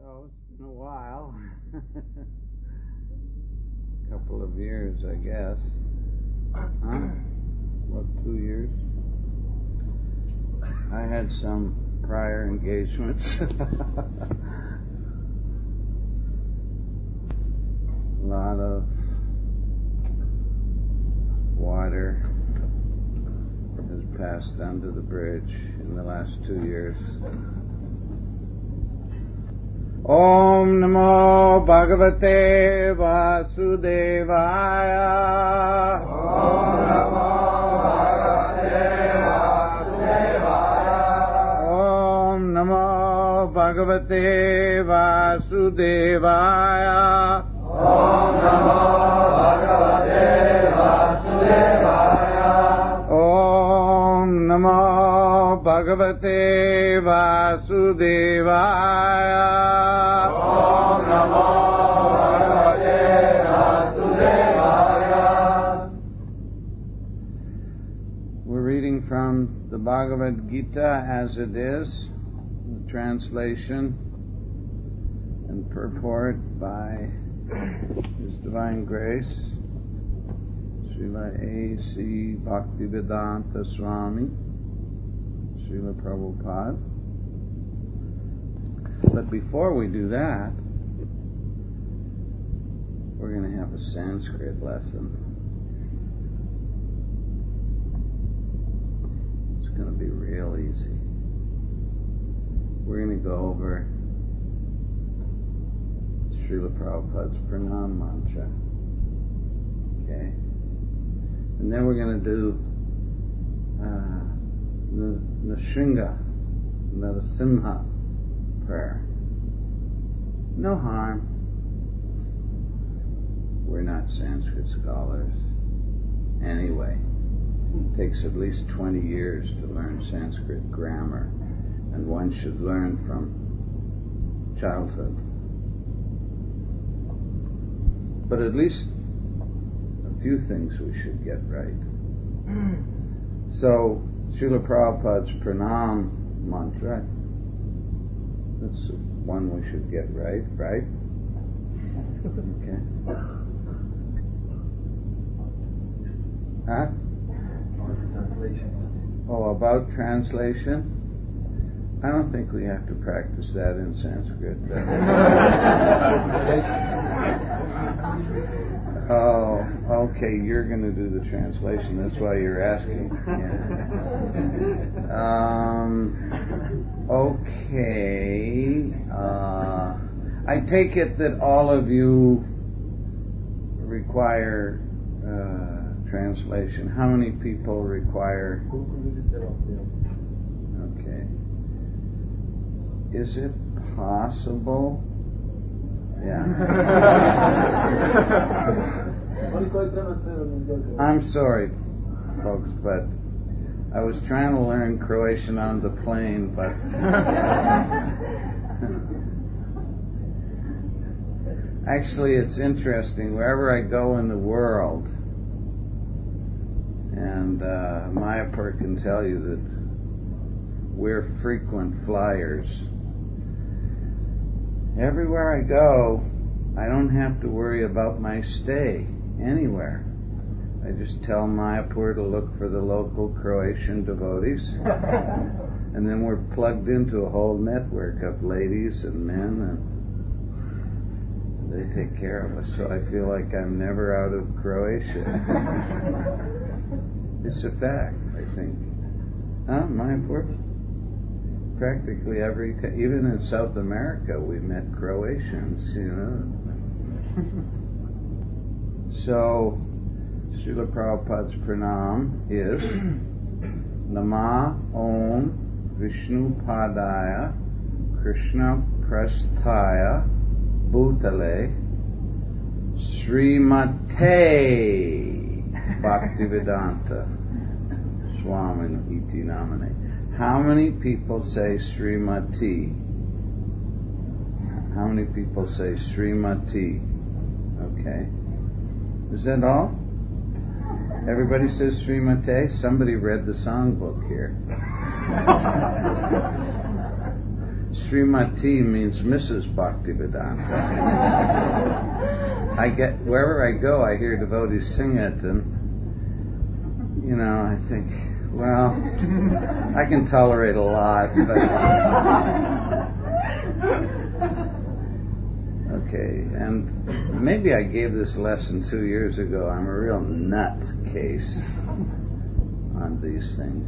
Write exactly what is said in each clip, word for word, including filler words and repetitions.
So it's been a while. A couple of years, I guess. Huh? What, two years? I had some prior engagements. A lot of water has passed under the bridge in the last two years. Om Namo Bhagavate Vasudevaya. Om Namo Bhagavate Vasudevaya. Om Namo Bhagavate Vasudevaya. Om Namo Bhagavate Vasudevaya. Om Namo Bhagavate Vasudevaya. We're reading from the Bhagavad Gita as it is, the translation and purport by His Divine Grace, Srila A C Bhaktivedanta Swami, Srila Prabhupada. But before we do that, we're going to have a Sanskrit lesson. It's going to be real easy. We're going to go over Srila Prabhupada's Pranam Mantra. Okay? And then we're going to do uh, the Nrsimha, Narasimha prayer. No harm. We're not Sanskrit scholars. Anyway, it takes at least twenty years to learn Sanskrit grammar, and one should learn from childhood. But at least a few things we should get right. So, Srila Prabhupada's Pranam Mantra, that's one we should get right, right? Okay. Huh? Oh, about translation? I don't think we have to practice that in Sanskrit. Oh, okay, you're going to do the translation. That's why you're asking. Yeah. Um, okay. Uh, I take it that all of you require uh, translation. How many people require? Okay. Is it possible? Yeah. I'm sorry, folks, but I was trying to learn Croatian on the plane, but actually it's interesting. Wherever I go in the world, and uh, Mayapur can tell you that we're frequent flyers. Everywhere I go, I don't have to worry about my stay anywhere. I just tell Mayapur to look for the local Croatian devotees, and then we're plugged into a whole network of ladies and men, and they take care of us, so I feel like I'm never out of Croatia. It's a fact, I think. Huh, Mayapur? Practically every time, even in South America, we met Croatians, you know. So, Srila Prabhupada's Pranam is Nama Om Vishnu Padaya Krishna Prasthaya Bhutale Srimate Bhaktivedanta Swami Iti Namane. How many people say Srimati? How many people say Srimati? Okay. Is that all? Everybody says Srimate? Somebody read the songbook here. Srimati means Missus Bhaktivedanta. I get, wherever I go, I hear devotees sing it, and, you know, I think, well, I can tolerate a lot, but... Okay, and maybe I gave this lesson two years ago. I'm a real nut case on these things.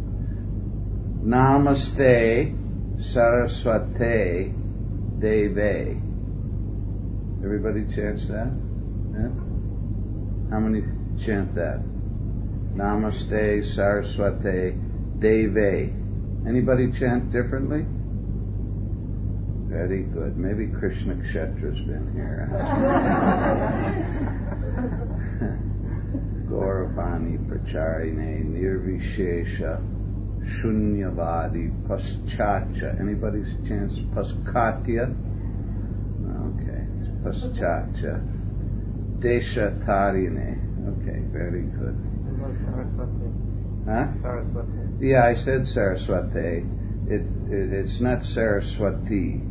Namaste Saraswate Deve. Everybody chants that? Yeah? How many chant that? Namaste Saraswate Deve. Anybody chant differently? Very good. Maybe Krishna Kshetra's been here. Gauravani Pracharine Nirvishesha Shunyavadi Paschacha. Anybody's chance Paskatya? Okay. Paschacha. Desha Tarine. Okay, very good. Huh? Yeah, I said Saraswati. It, it it's not Saraswati.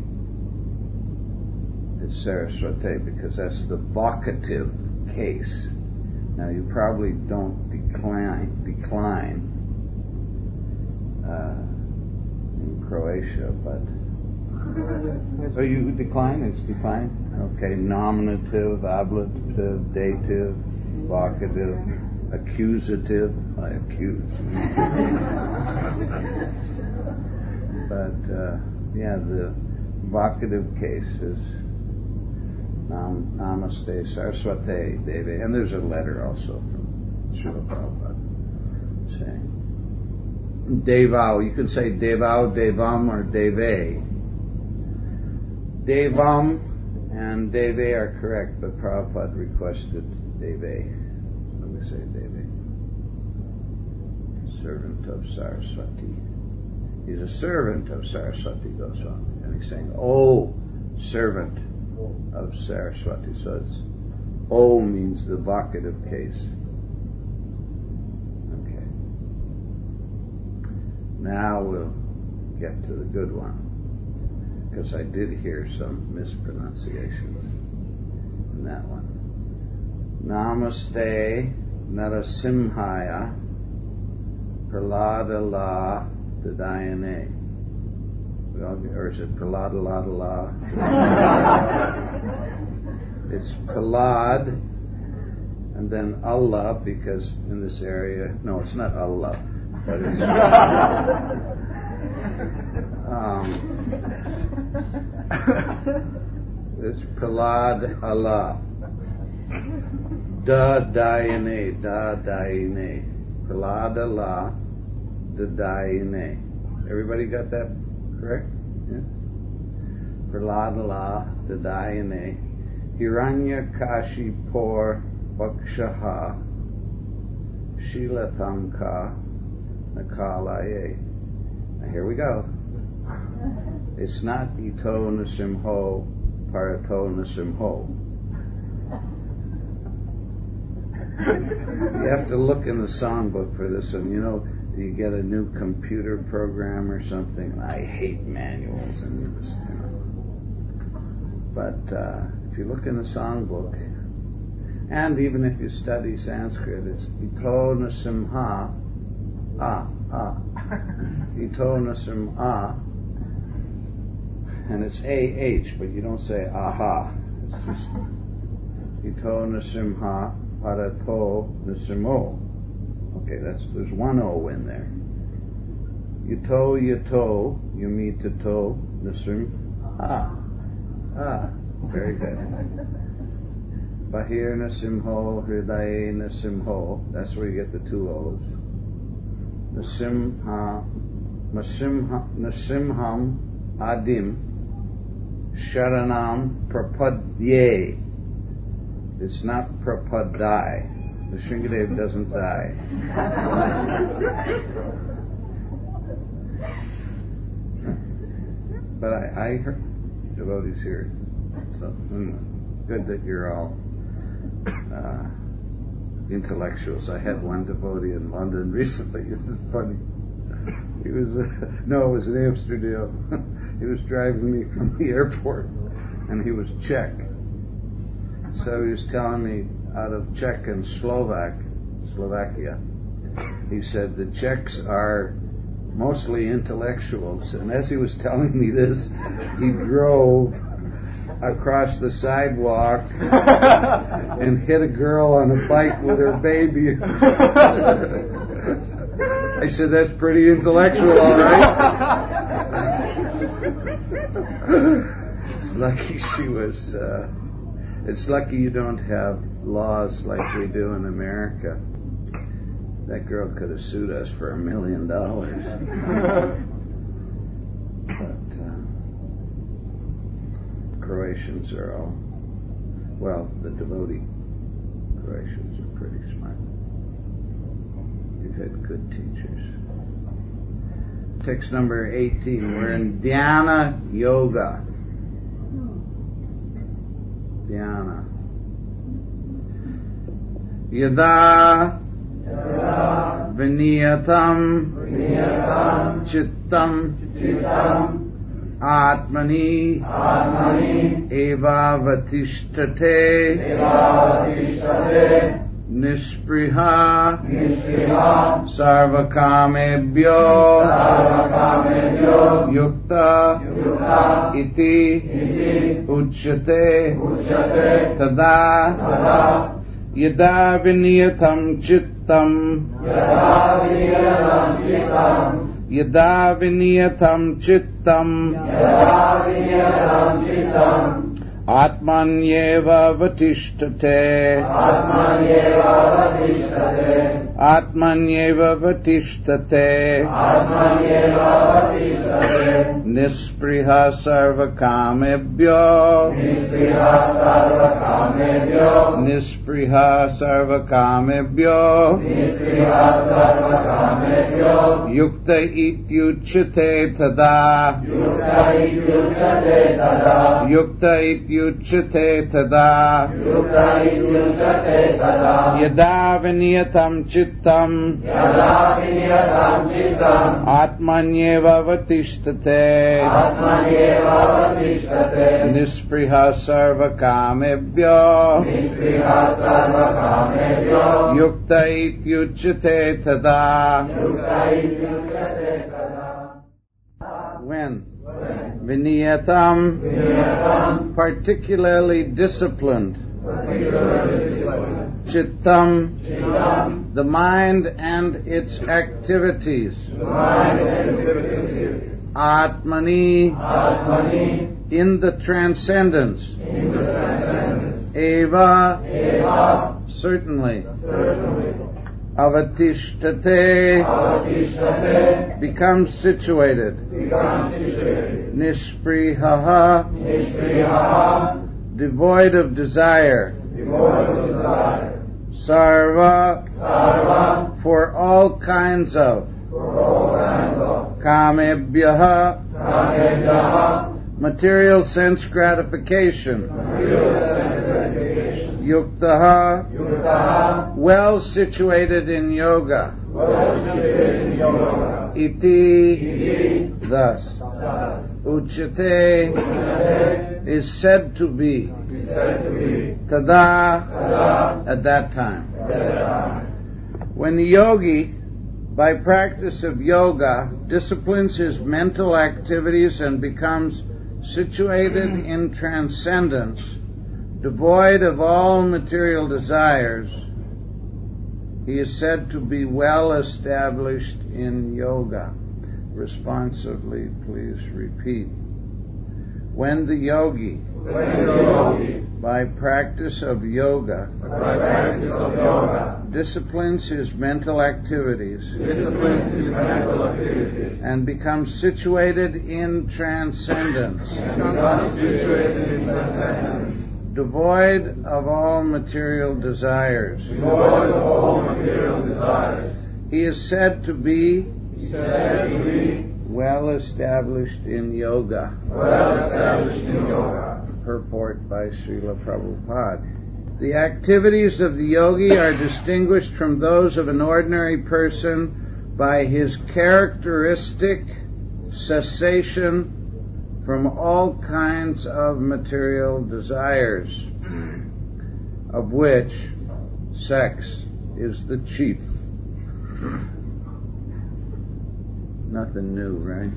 It's Saraswati because that's the vocative case. Now you probably don't decline decline uh, in Croatia, but so you decline. It's decline. Okay, nominative, ablative, dative, vocative, accusative. I accuse. But uh, yeah, the vocative case is Nam, Namaste Saraswate Devi, and there's a letter also from Srila Prabhupada saying Devao. You can say Devao, Devam, or Deve. Devam and Deve are correct, but Prabhupada requested Deve. Let me say Deve. Servant of Saraswati. He's a servant of Saraswati Goswami, and he's saying, "Oh, servant of Saraswati." So it's "oh" means the vocative case. Okay. Now we'll get to the good one, because I did hear some mispronunciations in that one. Namaste Narasimhaya Pralada La Dadayane. Or is it Prahlad la la? It's Prahlad and then Allah, because in this area, no, it's not Allah, but it's um, it's Prahlad Allah. Da Dayane, Da Dayane. Prahlad Allah, Da Dayane. Everybody got that correct? Yeah. Prahlad Allah, Da Dayane. Hiranya Kashi Por Vakshaha Shilatanka Nakalaye. Now here we go. It's not Ito Nasimho Parato Nasimho. You have to look in the songbook for this one. You know, you get a new computer program or something. I hate manuals and this, you know. But uh, if you look in the songbook, and even if you study Sanskrit, it's Ito Nasimha, ah, ah, Ito Nasimha, and it's A H, but you don't say aha. It's just Ito Nasimha Parato Nasimo. Okay, that's there's one O in there. Yuto Yuto Yumitato Nasim. Ah. Ah. Very good. Bahir Nasimho Hridaye Nasimho. That's where you get the two O's. Nasimha Nasimha Nasimham Adim Sharanam Prapadye. It's not Prapadai. The Shringadev doesn't die. But I, I heard devotees here. So mm, good that you're all uh, intellectuals. I had one devotee in London recently. It was funny. He was, uh, no, it was in Amsterdam. he was driving me from the airport, and he was Czech. So he was telling me out of Czech and Slovak, Slovakia, he said the Czechs are mostly intellectuals. And as he was telling me this, he drove across the sidewalk and hit a girl on a bike with her baby. I said, that's pretty intellectual, all right. It's lucky she was, uh, it's lucky you don't have laws like we do in America. That girl could have sued us for a million dollars. But uh, Croatians are all, well, the devotee Croatians are pretty smart. We've had good teachers. Text number eighteen. We're in Dhyana Yoga. Dhyana. Yada Viniyatam Chittam Atmani Eva Vatishtate Nispriha Sarvakamebhyo Yukta Iti Uchyate Tada Yada Viniyatam Chittam Yada Viniyatam Chittam Atmanyeva Vatishtate Atmanyeva Vatishtate Nispriha Sarvakamebhyo Nispriha Sarvakamebhyo Yukta Ityuchyate Tada Yukta Ityuchyate Tada Yada Viniyatam Chittam Atmanyeva Vatishtate Nispriha Sarvakamebhyo Yukta Ityuchyate Tada. When? Viniyatam, particularly disciplined. Chittam, the mind and its activities. Atmani, in the transcendence. Eva, certainly. Avatishtate, becomes situated. Nisprihaha, devoid of desire. Sarva, for all kinds of. Kamebhyaha, material sense gratification. Yuktaha, well situated in yoga. Iti, thus. Uchyate, is said to be. Tada, at that time. When the yogi, by practice of yoga, disciplines his mental activities and becomes situated in transcendence, devoid of all material desires, he is said to be well established in yoga. Responsively, please repeat. When the yogi, when the yogi by practice of yoga, by practice of yoga disciplines his mental activities, disciplines his mental activities and becomes situated in transcendence, and becomes situated in transcendence, devoid of all material desires, devoid of all material desires, he is said to be, said to be well established in yoga. Well established in yoga. Purport by Srila Prabhupada. The activities of the yogi are distinguished from those of an ordinary person by his characteristic cessation from all kinds of material desires, of which sex is the chief. Nothing new, right?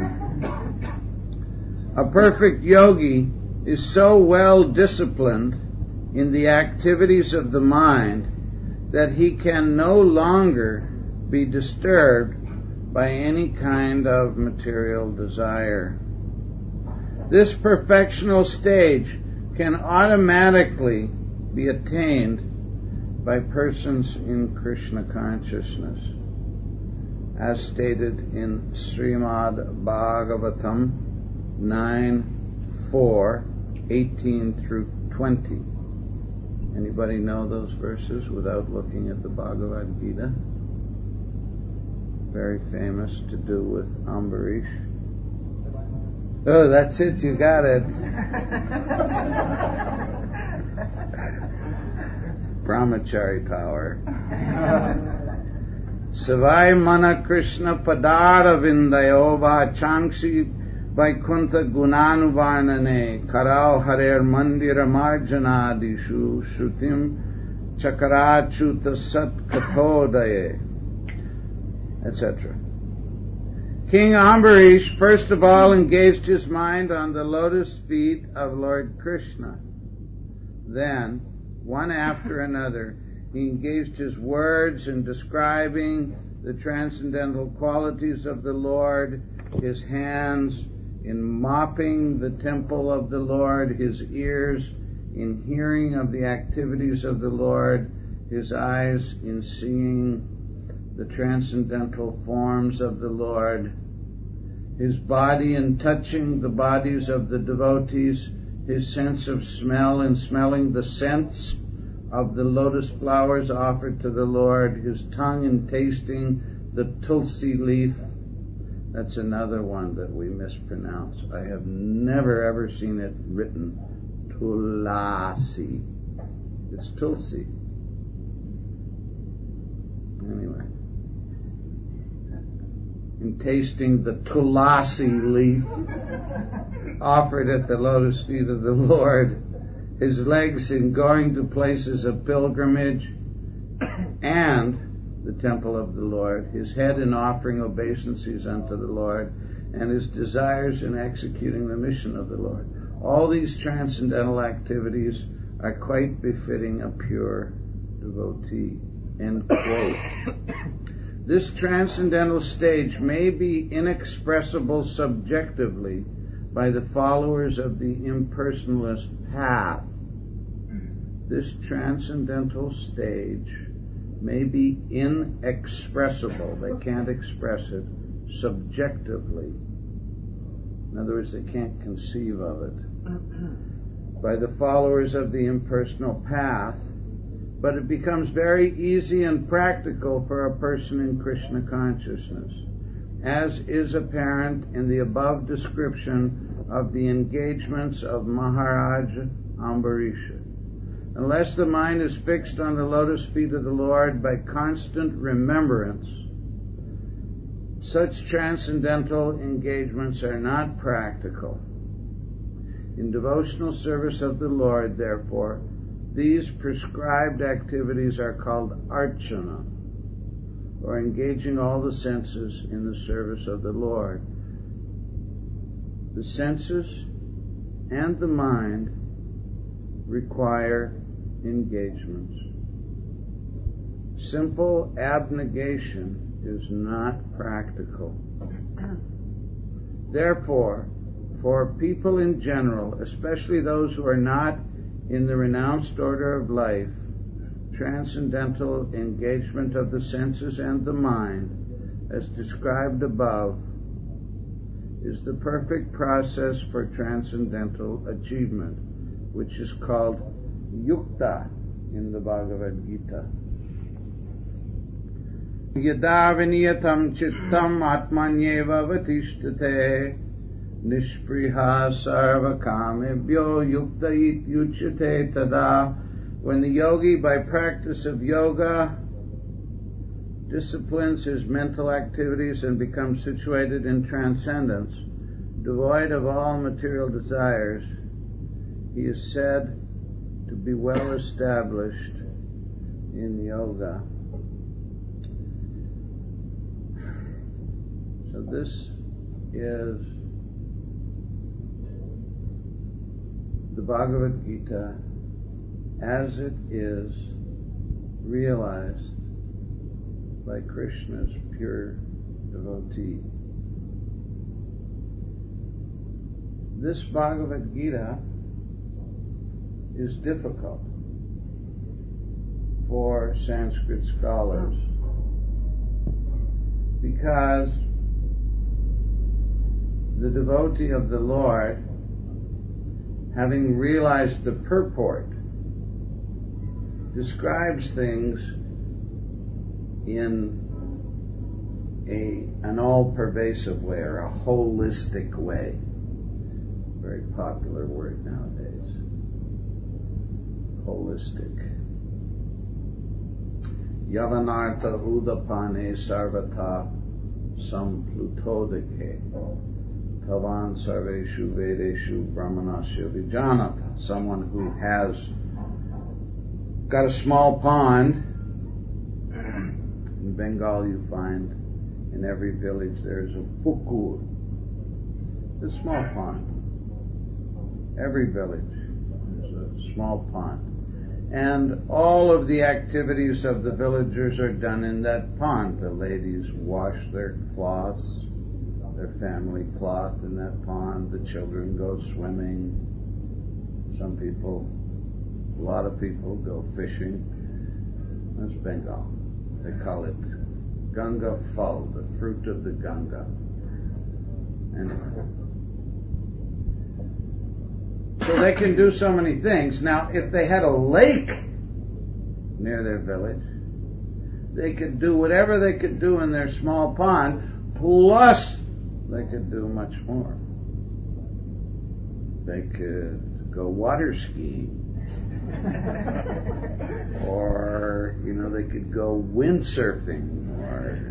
A perfect yogi is so well disciplined in the activities of the mind that he can no longer be disturbed by any kind of material desire. This perfectional stage can automatically be attained by persons in Krishna consciousness, as stated in Srimad Bhagavatam nine four, eighteen through twenty. Anybody know those verses without looking at the Bhagavad Gita? Very famous, to do with Ambarish. Oh, that's it, you got it. Brahmachari power. Savai mana Krishna padara vindayo vachangsi Vaikuntha Gunanuvarnane Karau Harer Mandira Marjanadishu Shrutim Chakarachuta Sat Kathodaye, et cetera. King Ambarish first of all engaged his mind on the lotus feet of Lord Krishna. Then, one after another, he engaged his words in describing the transcendental qualities of the Lord, his hands in mopping the temple of the Lord, his ears in hearing of the activities of the Lord, his eyes in seeing the transcendental forms of the Lord, his body in touching the bodies of the devotees, his sense of smell in smelling the scents of the lotus flowers offered to the Lord, his tongue in tasting the tulsi leaf. That's another one that we mispronounce. I have never ever seen it written tulasi. It's tulsi. Anyway. In tasting the tulasi leaf offered at the lotus feet of the Lord, his legs in going to places of pilgrimage and the temple of the Lord, his head in offering obeisances unto the Lord, and his desires in executing the mission of the Lord. All these transcendental activities are quite befitting a pure devotee. End quote. This transcendental stage may be inexpressible subjectively by the followers of the impersonalist path. This transcendental stage may be inexpressible. They can't express it subjectively. In other words, they can't conceive of it. By the followers of the impersonal path, but it becomes very easy and practical for a person in Krishna consciousness, as is apparent in the above description of the engagements of Maharaja Ambarisha. Unless the mind is fixed on the lotus feet of the Lord by constant remembrance, such transcendental engagements are not practical. In devotional service of the Lord, therefore, these prescribed activities are called archana, or engaging all the senses in the service of the Lord. The senses and the mind require engagements. Simple abnegation is not practical. Therefore, for people in general, especially those who are not in the renounced order of life, transcendental engagement of the senses and the mind, as described above, is the perfect process for transcendental achievement, which is called yukta in the Bhagavad Gita. Yada viniyatam chittam atmanyeva vatishtate nishpriha sarva kamebhyo yukta ityuchyate tada. When the yogi, by practice of yoga, disciplines his mental activities and becomes situated in transcendence, devoid of all material desires, he is said to be well established in yoga. So this is the Bhagavad Gita as it is realized by Krishna's pure devotee. This Bhagavad Gita is difficult for Sanskrit scholars because the devotee of the Lord, having realized the purport, describes things in a an all-pervasive way, or a holistic way. Very popular word nowadays. Holistic. Yavanartha udapane sarvata samplutodike tavan sarveshu vedeshu brahmanasya vijanata. Someone who has got a small pond. In Bengal you find in every village there's a pukur, a small pond. Every village is a small pond. And all of the activities of the villagers are done in that pond. The ladies wash their cloths, their family cloth in that pond. The children go swimming. Some people, a lot of people go fishing. That's Bengal. They call it Ganga Phal, the fruit of the Ganga. Anyway. So they can do so many things. Now, if they had a lake near their village, they could do whatever they could do in their small pond, plus they could do much more. They could go water skiing. Or, you know, they could go windsurfing, or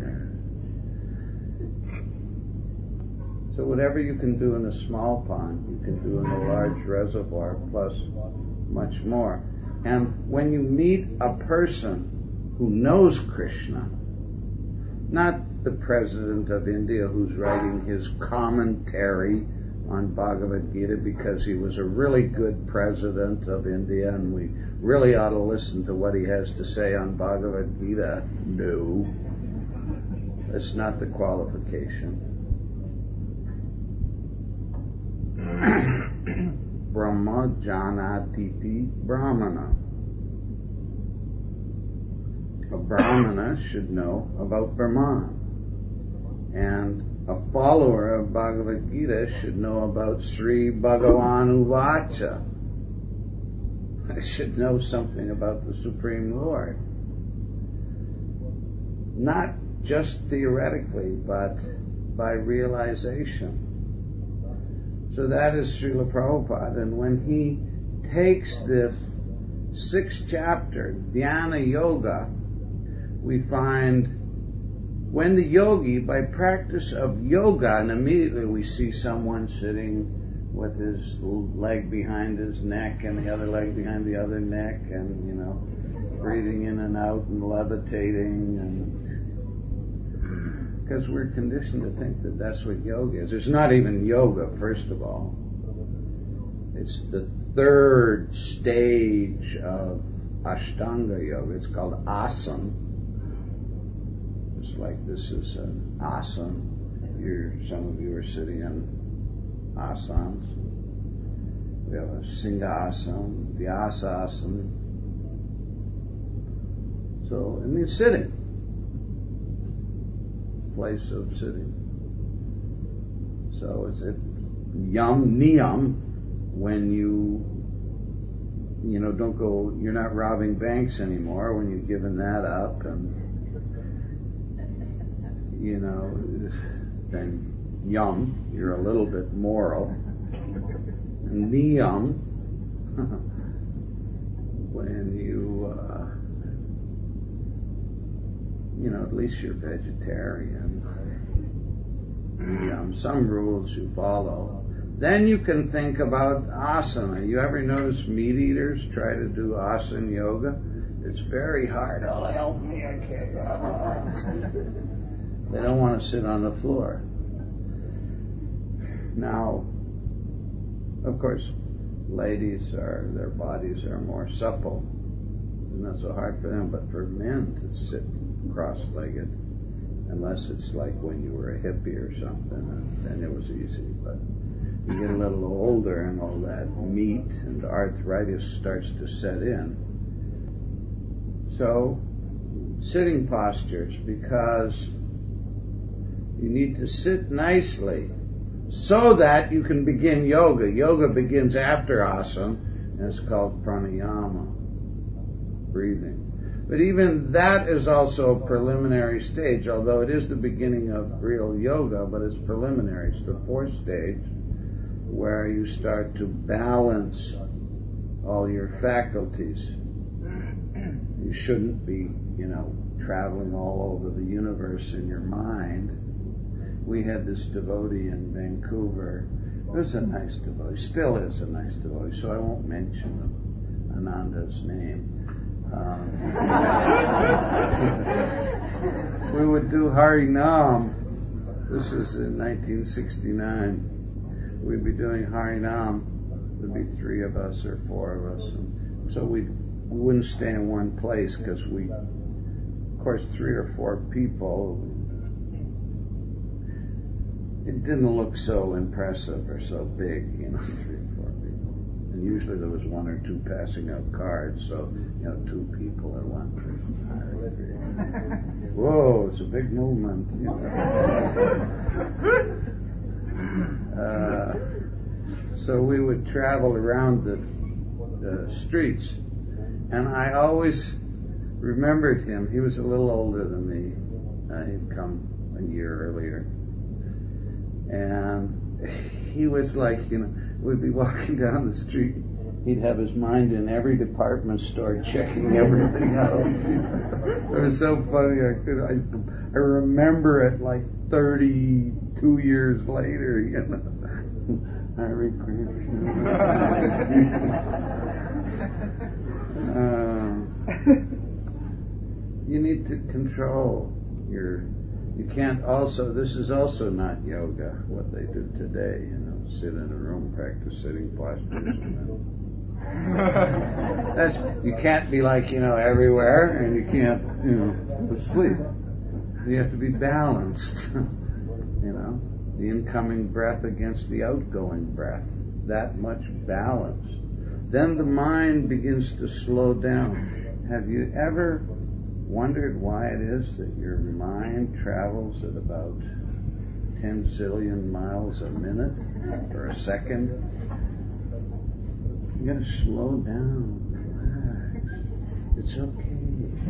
so whatever you can do in a small pond, you can do in a large reservoir, plus much more. And when you meet a person who knows Krishna, not the President of India who's writing his commentary on Bhagavad Gita because he was a really good president of India and we really ought to listen to what he has to say on Bhagavad Gita. No. That's not the qualification. Brahma janatiti brahmana. A brahmana should know about Brahman. And a follower of Bhagavad Gita should know about Sri Bhagavan Uvacha. I should know something about the Supreme Lord. Not just theoretically, but by realization. So that is Srila Prabhupada. And when he takes this sixth chapter, Dhyana Yoga, we find when the yogi, by practice of yoga, and immediately we see someone sitting with his leg behind his neck and the other leg behind the other neck, and, you know, breathing in and out and levitating, and because we're conditioned to think that that's what yoga is. It's not even yoga, first of all. It's the third stage of Ashtanga Yoga. It's called asana. Just like this is an asana. You're, some of you are sitting in asanas. We have a Singha-asana, Vyasa-asana. So it means sitting. Place of sitting. So it's a yam niyam when you you know don't go you're not robbing banks anymore when you've given that up, and you know then yam you're a little bit moral, and niyam when you uh, you know, at least you're vegetarian. niyam, some rules you follow. Then you can think about asana. You ever notice meat eaters try to do asana yoga? It's very hard. Oh, help me, I can't. They don't want to sit on the floor. Now, of course, ladies are, their bodies are more supple. It's not so hard for them, but for men to sit cross-legged, unless it's like when you were a hippie or something, then it was easy. But you get a little older and all that meat and arthritis starts to set in. So, sitting postures, because you need to sit nicely so that you can begin yoga. Yoga begins after asana, and it's called pranayama, breathing. But even that is also a preliminary stage, although it is the beginning of real yoga, but it's preliminary. It's the fourth stage where you start to balance all your faculties. You shouldn't be, you know, traveling all over the universe in your mind. We had this devotee in Vancouver. It was a nice devotee, still is a nice devotee, so I won't mention Ananda's name. Um, we would do Harinam. This is in nineteen sixty-nine. We'd be doing Harinam. There'd be three of us or four of us. And so we'd, we wouldn't stay in one place because we, of course, three or four people, it didn't look so impressive or so big, you know, three or four people. And usually there was one or two passing out cards, so, you know, two people or one person. Whoa, it's a big movement, you know. Uh, so we would travel around the, the streets, and I always remembered him. He was a little older than me. Uh, he'd come a year earlier. And he was like, you know, we'd be walking down the street. He'd have his mind in every department store checking everything out. It was so funny. I could, I, I remember it like thirty-two years later, you know. Hare Krishna. uh, you need to control your. You can't also, this is also not yoga, what they do today, you know, sit in a room, practice sitting postures. That's, you can't be like, you know, everywhere, and you can't, you know, asleep. You have to be balanced, you know, the incoming breath against the outgoing breath, that much balance. Then the mind begins to slow down. Have you ever wondered why it is that your mind travels at about ten zillion miles a minute or a second? You gotta slow down, relax. It's okay.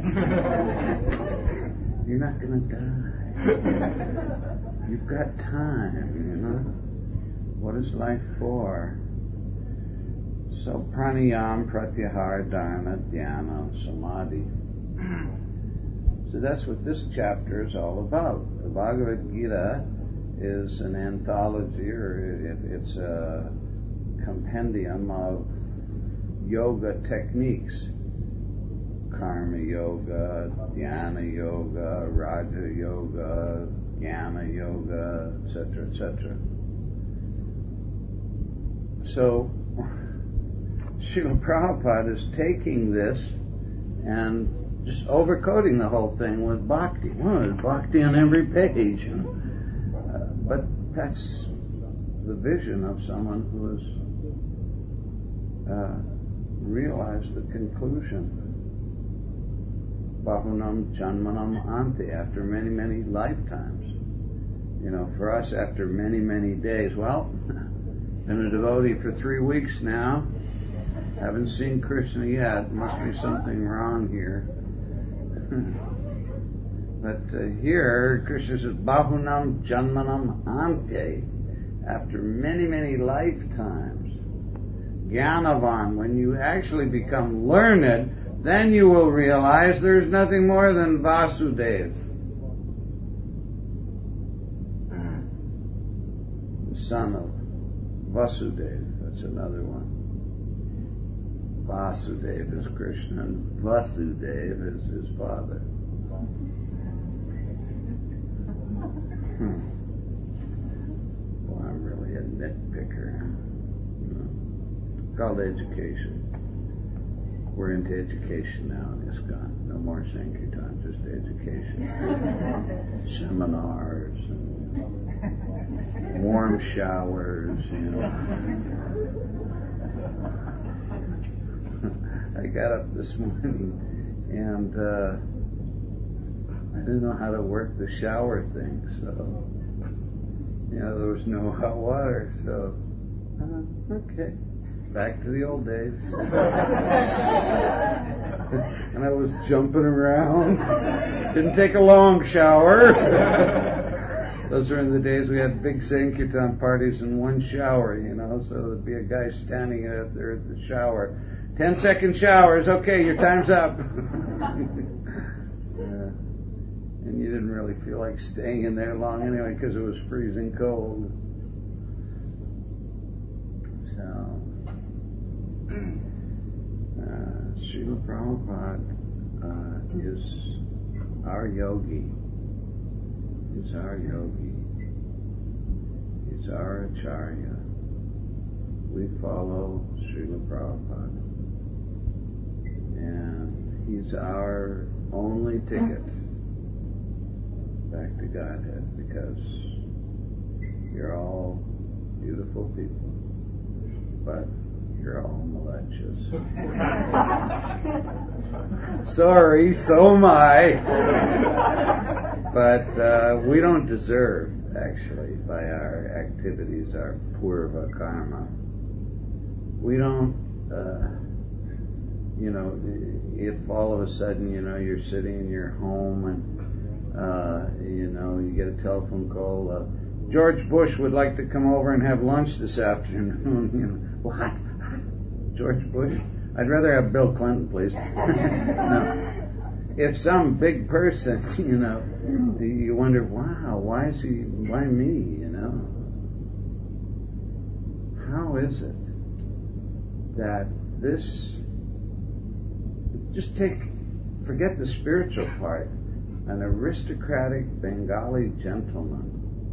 You're not gonna die. You've got time, you know. What is life for? So pranayam, pratyahara, dharana, dhyana, samadhi. So that's what this chapter is all about. The Bhagavad Gita is an anthology, or it, it's a compendium of yoga techniques. Karma yoga, dhyana yoga, raja yoga, jnana yoga, et cetera, et cetera. So, Srila Prabhupada is taking this and just overcoating the whole thing with bhakti. Well, there's bhakti on every page. You know? uh, but that's the vision of someone who has uh, realized the conclusion. Bahunam janmanam ante, after many, many lifetimes. You know, for us, after many, many days. Well, been a devotee for three weeks now. Haven't seen Krishna yet. Must be something wrong here. But uh, here, Krishna says, Bahunam janmanam ante, after many, many lifetimes. Jnanavan, when you actually become learned, then you will realize there's nothing more than Vasudeva. son of Vasudeva. That's another one. Vasudeva is Krishna, and Vasudeva is his father. Hmm. Well, I'm really a nitpicker. You know. It's called education. We're into education now in ISKCON. No more Sankirtan, just education. Seminars and warm showers, you know. I got up this morning and uh, I didn't know how to work the shower thing, so, you know, there was no hot water, so, uh, okay, back to the old days. And I was jumping around. Didn't take a long shower. Those were in the days we had big Sankirtan parties in one shower, you know, so there'd be a guy standing out there at the shower. Ten second showers, okay, your time's up. uh, and you didn't really feel like staying in there long anyway because it was freezing cold. So, uh, Srila Prabhupada uh, is our yogi. He's our yogi. He's our acharya. We follow Srila Prabhupada. And he's our only ticket back to Godhead, because you're all beautiful people, but you're all malachas. Sorry, so am I. But uh, we don't deserve, actually, by our activities, our purva karma. We don't, uh, you know, if all of a sudden, you know, you're sitting in your home and, uh, you know, you get a telephone call, uh, George Bush would like to come over and have lunch this afternoon. You know, what? George Bush? I'd rather have Bill Clinton, please. No. If some big person, you know, you wonder, wow, why is he, why me, you know? How is it that this, just take, forget the spiritual part, an aristocratic Bengali gentleman,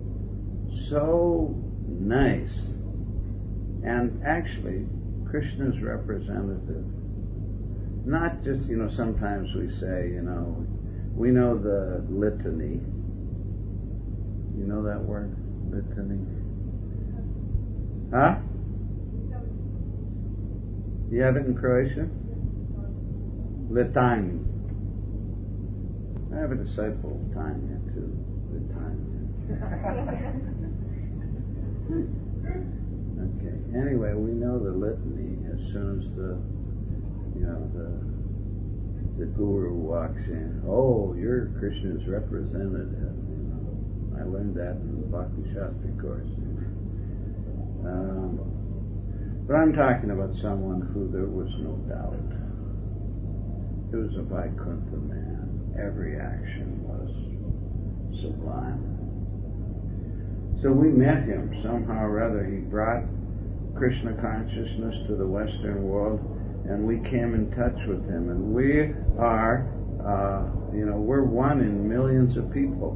so nice, and actually Krishna's representative. Not just, you know, sometimes we say, you know, we know the litany. You know that word? Litany? Huh? You have it in Croatian? Litany. I have a disciple, Tanya, too. Litany. Okay. Anyway, we know the litany as soon as the, you know, the the guru walks in. Oh, you're Krishna's representative. You know, I learned that in the Bhakti Shastri course. Um, but I'm talking about someone who there was no doubt. He was a Vaikuntha man. Every action was sublime. So we met him somehow or other. He brought Krishna consciousness to the Western world, and we came in touch with him. And we are, uh, you know, we're one in millions of people.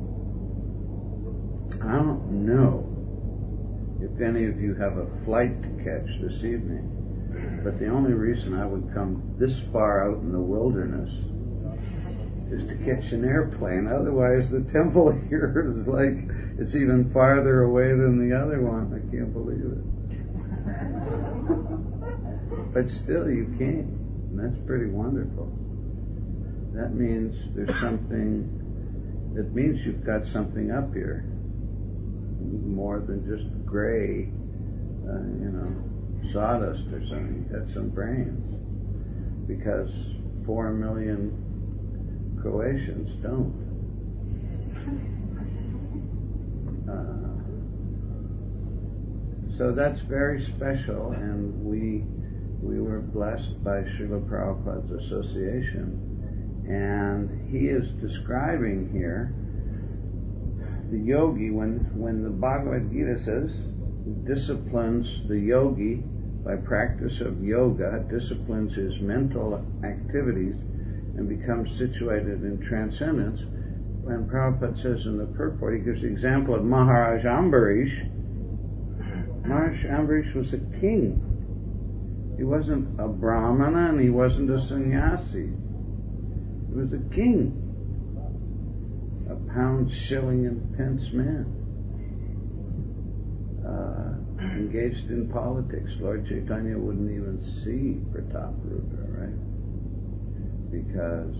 I don't know if any of you have a flight to catch this evening, but the only reason I would come this far out in the wilderness is to catch an airplane. Otherwise, the temple here is like, it's even farther away than the other one. I can't believe it. But still, you came. And that's pretty wonderful. That means there's something, it means you've got something up here. More than just gray, uh, you know, sawdust or something. You've got some brains. Because four million Croatians don't. Uh, so that's very special, and we we were blessed by Srila Prabhupada's association, and he is describing here the yogi when when the Bhagavad Gita says disciplines the yogi by practice of yoga, disciplines his mental activities and becomes situated in transcendence. When Prabhupada says in the purport, he gives the example of Maharaj Ambarish. Maharaj Ambarish was a king. He wasn't a brahmana and he wasn't a sannyasi. He was a king. A pound, shilling, and pence man. Uh, engaged in politics. Lord Chaitanya wouldn't even see Pratap Rudra, right? Because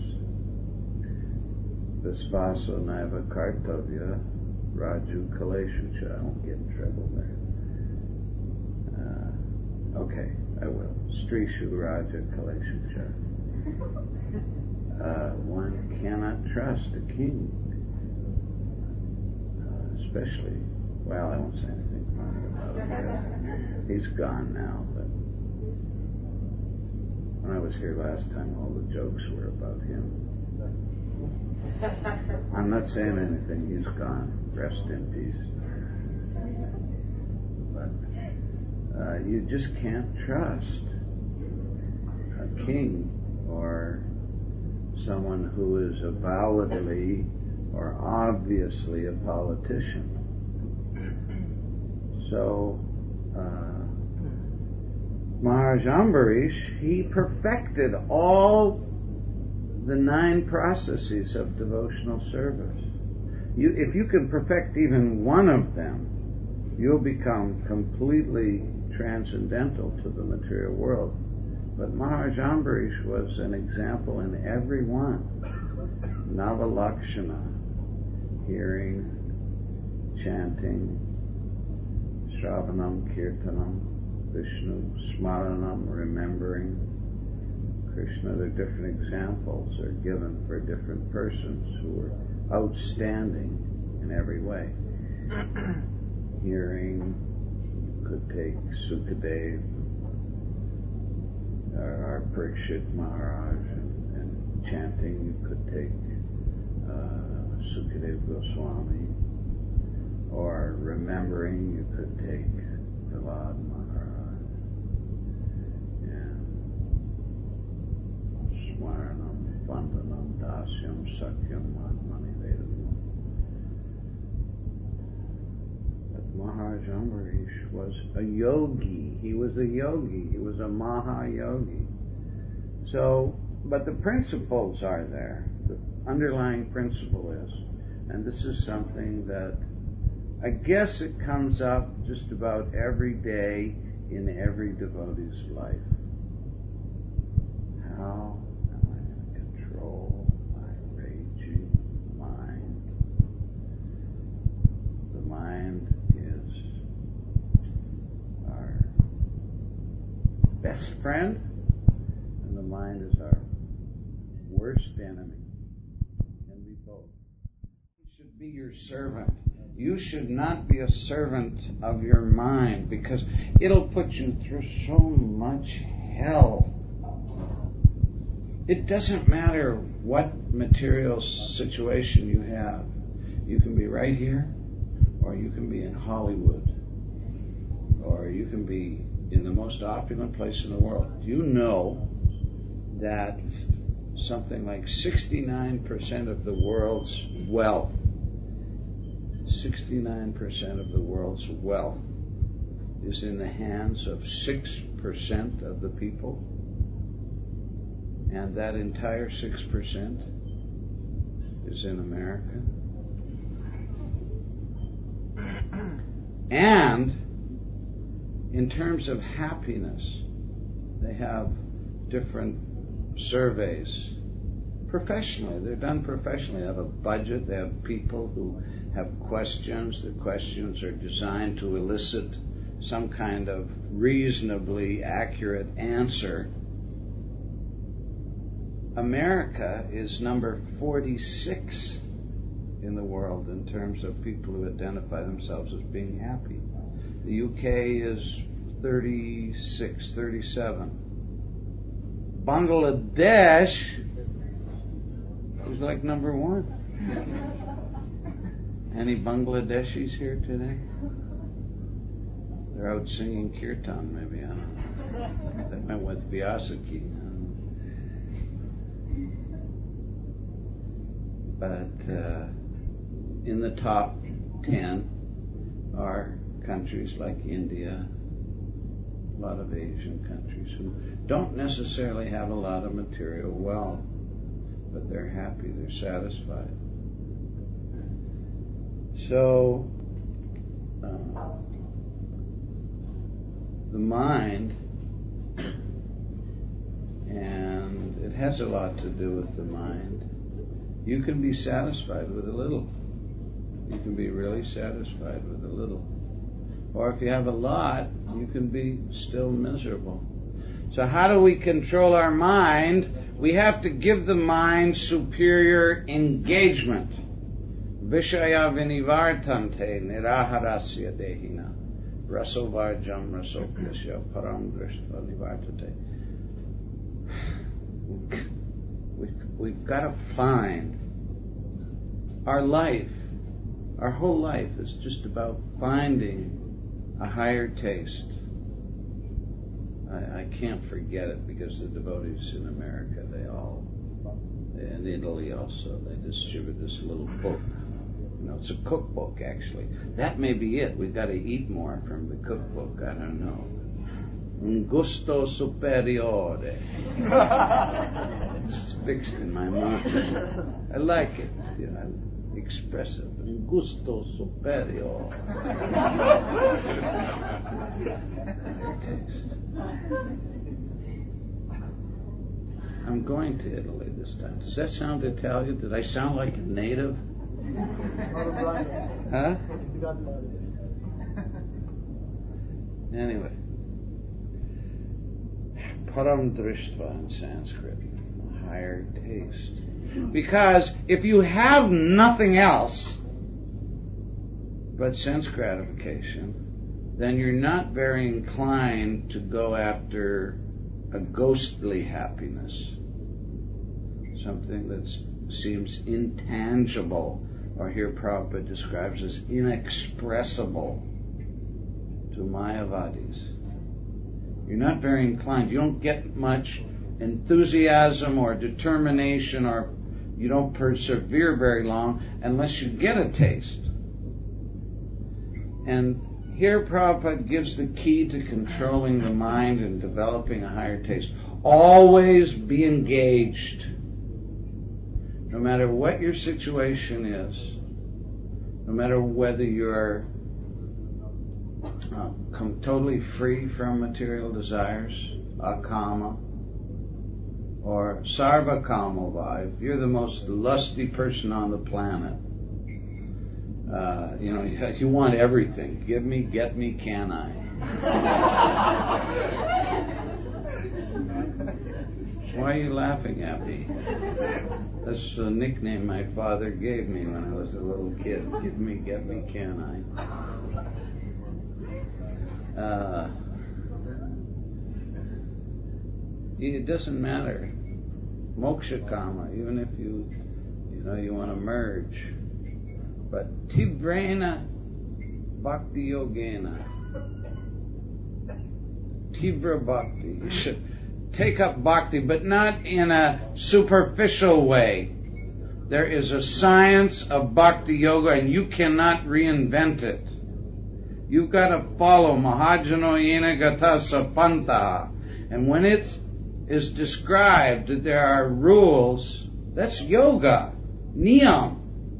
Visvaso Naiva Kartavya Raju Kaleshucha. I won't get in trouble there. Uh, okay, I will. Strishu Raja Kaleshucha. Uh, one cannot trust a king. Uh, especially, well, I won't say anything funny about him. He's gone now, but when I was here last time, all the jokes were about him. I'm not saying anything, he's gone. Rest in peace. But uh, you just can't trust a king or someone who is avowedly or obviously a politician. So, uh, Maharaj Ambarish, he perfected all the nine processes of devotional service. You, if you can perfect even one of them, you'll become completely transcendental to the material world. But Maharaj Ambarish was an example in every one. Navalakshana, hearing, chanting, Shravanam, Kirtanam, Vishnu, Smaranam, remembering Krishna. There are different examples are given for different persons who were outstanding in every way. Hearing, could take Sukadev, our Parikshit Maharaj, and, and chanting, you could take uh, Sukadev Goswami, or remembering, you could take Prahlad Maharaj, and Smaranam, Vandanam, Dasyam, Sakyam, Atmani Vedam. But Maharaj Ambarish was a yogi. He was a yogi. He was a Maha-yogi. So, but the principles are there. The underlying principle is, and this is something that I guess it comes up just about every day in every devotee's life. How am I going to control my raging mind? The mind is our best friend, and the mind is our worst enemy. Can be both. It should be your servant. You should not be a servant of your mind, because it'll put you through so much hell. It doesn't matter what material situation you have. You can be right here, or you can be in Hollywood, or you can be in the most opulent place in the world. You know that something like sixty-nine percent of the world's wealth sixty-nine percent of the world's wealth is in the hands of six percent of the people, and that entire six percent is in America. And in terms of happiness, they have different surveys. Professionally, they're done professionally. They have a budget, they have people who have questions. The questions are designed to elicit some kind of reasonably accurate answer. America is number forty-six in the world in terms of people who identify themselves as being happy. The U K is thirty-six, thirty-seven. Bangladesh is like number one. Any Bangladeshis here today? They're out singing kirtan, maybe. I don't know. They went with Vyasaki. But uh, in the top ten are countries like India, a lot of Asian countries who don't necessarily have a lot of material wealth, but they're happy, they're satisfied. So, uh, the mind, and it has a lot to do with the mind. You can be satisfied with a little. You can be really satisfied with a little. Or if you have a lot, you can be still miserable. So how do we control our mind? We have to give the mind superior engagement. Vishaya vinivartante niraharasya dehina rasovarjam rasopyasya param drishva nivartate. We've got to find our life. Our whole life is just about finding a higher taste. I, I can't forget it because the devotees in America, they all, in Italy also, they distribute this little book. You know, it's a cookbook actually. That may be it. We've got to eat more from the cookbook. I don't know. Un gusto superiore. It's fixed in my mouth. I like it. You know, expressive. Un gusto superiore. I'm going to Italy this time. Does that sound Italian? Did I sound like a native? Huh? Anyway. Param drishtva in Sanskrit, a higher taste. Because if you have nothing else but sense gratification, then you're not very inclined to go after a ghostly happiness, something that seems intangible, or here Prabhupada describes as inexpressible to Mayavadis. You're not very inclined. You don't get much enthusiasm or determination, or you don't persevere very long unless you get a taste. And here Prabhupada gives the key to controlling the mind and developing a higher taste. Always be engaged. No matter what your situation is, no matter whether you're Uh, come totally free from material desires, akama, or sarva kamava. If you're the most lusty person on the planet, uh, you know, you, you want everything. Give me, get me, can I? Why are you laughing at me? That's the nickname my father gave me when I was a little kid. Give me, get me, can I? Uh, it doesn't matter. Moksha kama, even if you, you know, you want to merge. But tivrena bhakti yogena. Tivra bhakti. You should take up bhakti, but not in a superficial way. There is a science of bhakti yoga, and you cannot reinvent it. You've got to follow Mahajano Yena Gata Sapanta. And when it is described that there are rules, that's yoga, niyam.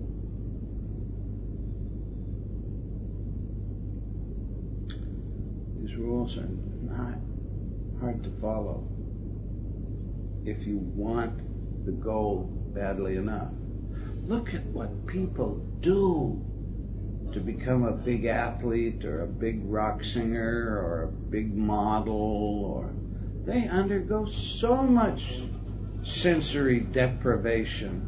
These rules are not hard to follow if you want the goal badly enough. Look at what people do to become a big athlete or a big rock singer or a big model, or they undergo so much sensory deprivation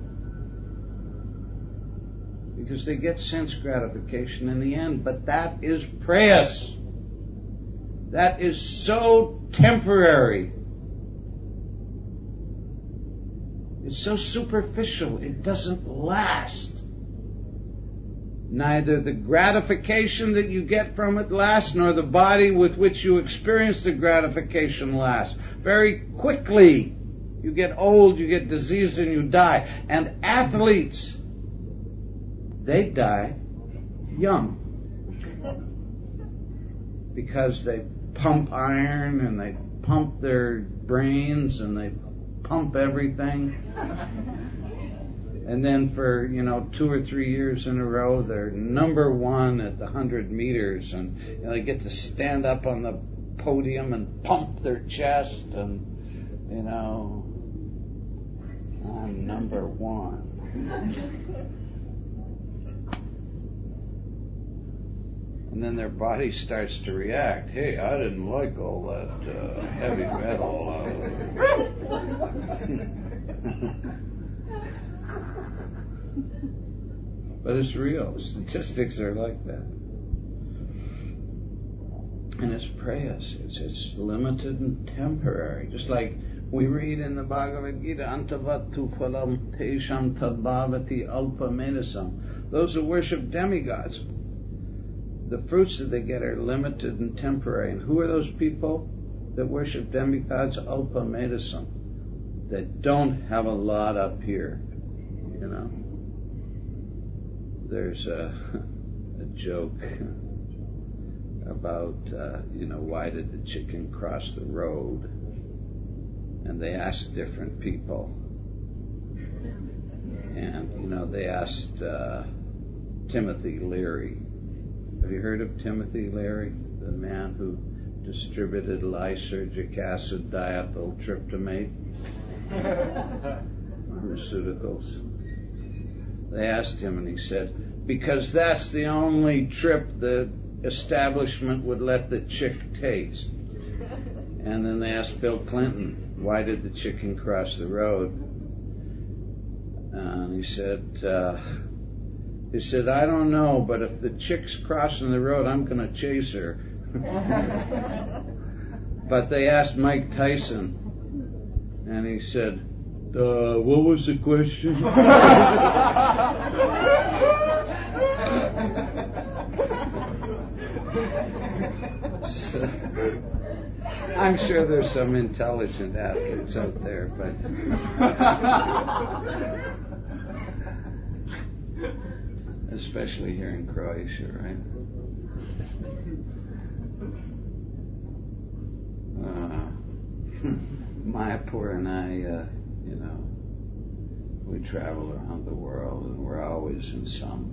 because they get sense gratification in the end. But that is prayas. That is so temporary. It's so superficial. It doesn't last. Neither the gratification that you get from it lasts, nor the body with which you experience the gratification lasts. Very quickly, you get old, you get diseased, and you die. And athletes, they die young. Because they pump iron, and they pump their brains, and they pump everything. And then for, you know, two or three years in a row, they're number one at the hundred meters, and you know, they get to stand up on the podium and pump their chest, and, you know, I'm number one. And then their body starts to react. Hey, I didn't like all that uh, heavy metal. Uh, But it's real. Statistics are like that. And it's preyas. It's, it's limited and temporary. Just like we read in the Bhagavad Gita, Antavatu phalam tesham tadbhavati alpa menasam. Those who worship demigods, the fruits that they get are limited and temporary. And who are those people that worship demigods? Alpa menasam. That don't have a lot up here. You know? There's a, a joke about, uh, you know, why did the chicken cross the road? And they asked different people. And, you know, they asked uh, Timothy Leary. Have you heard of Timothy Leary? The man who distributed lysergic acid diethyltryptamate pharmaceuticals. They asked him, and he said, because that's the only trip the establishment would let the chick taste. And then they asked Bill Clinton, why did the chicken cross the road? And he said, uh, he said, I don't know, but if the chick's crossing the road, I'm going to chase her. But they asked Mike Tyson, and he said, Uh, what was the question? So, I'm sure there's some intelligent athletes out there, but especially here in Croatia, right? Uh, Mayapur and I, uh, you know, we travel around the world, and we're always in some.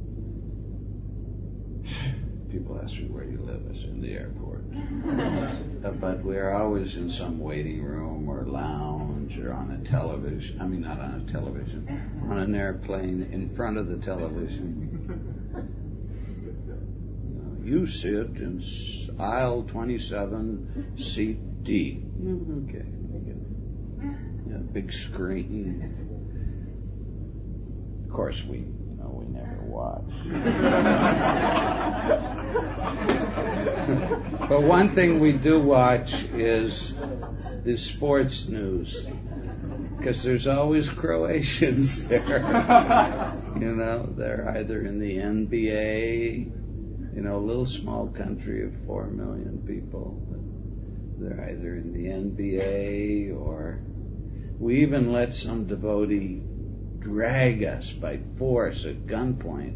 People ask me where you live. I say in the airport. uh, but we're always in some waiting room or lounge or on a television. I mean, not on a television, on an airplane in front of the television. You sit in aisle twenty-seven, seat D. Okay. Yeah, big screen. Of course, we, you know, we never watch. But one thing we do watch is the sports news, because there's always Croatians there. You know, they're either in the N B A. You know, a little small country of four million people. They're either in the N B A, or we even let some devotee drag us by force at gunpoint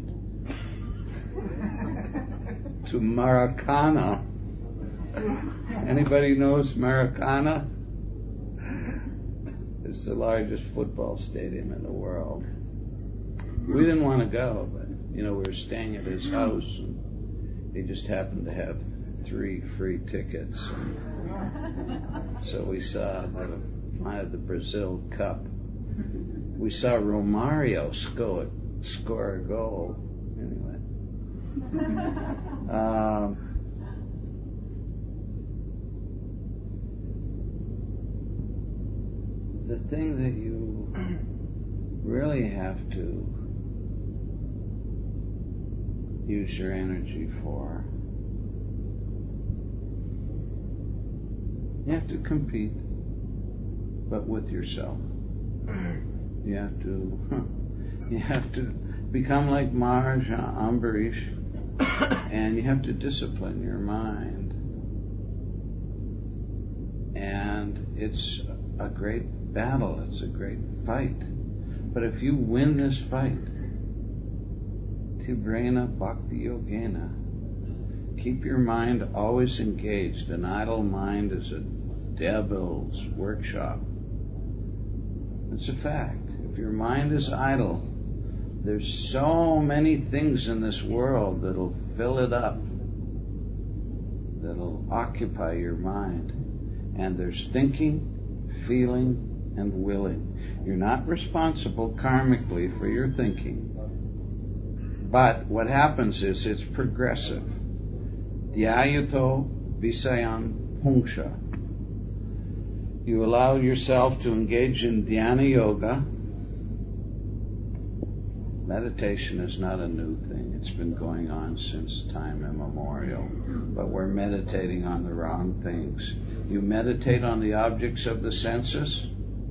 to Maracana. Anybody knows Maracana? It's the largest football stadium in the world. We didn't want to go, but, you know, we were staying at his house, and he just happened to have three free tickets. So we saw the, the Brazil Cup. We saw Romario score, score a goal. Anyway. Um, the thing that you really have to use your energy for, you have to compete, but with yourself. You have to, you have to become like Maharaja Ambarish, and you have to discipline your mind. And it's a great battle, it's a great fight. But if you win this fight, Tibrena Bhakti Yogena, keep your mind always engaged. An idle mind is a devil's workshop. It's a fact. If your mind is idle, there's so many things in this world that'll fill it up, that'll occupy your mind. And there's thinking, feeling, and willing. You're not responsible karmically for your thinking. But what happens is it's progressive. Dhyayato visayan punksha. You allow yourself to engage in dhyana yoga. Meditation is not a new thing. It's been going on since time immemorial. But we're meditating on the wrong things. You meditate on the objects of the senses,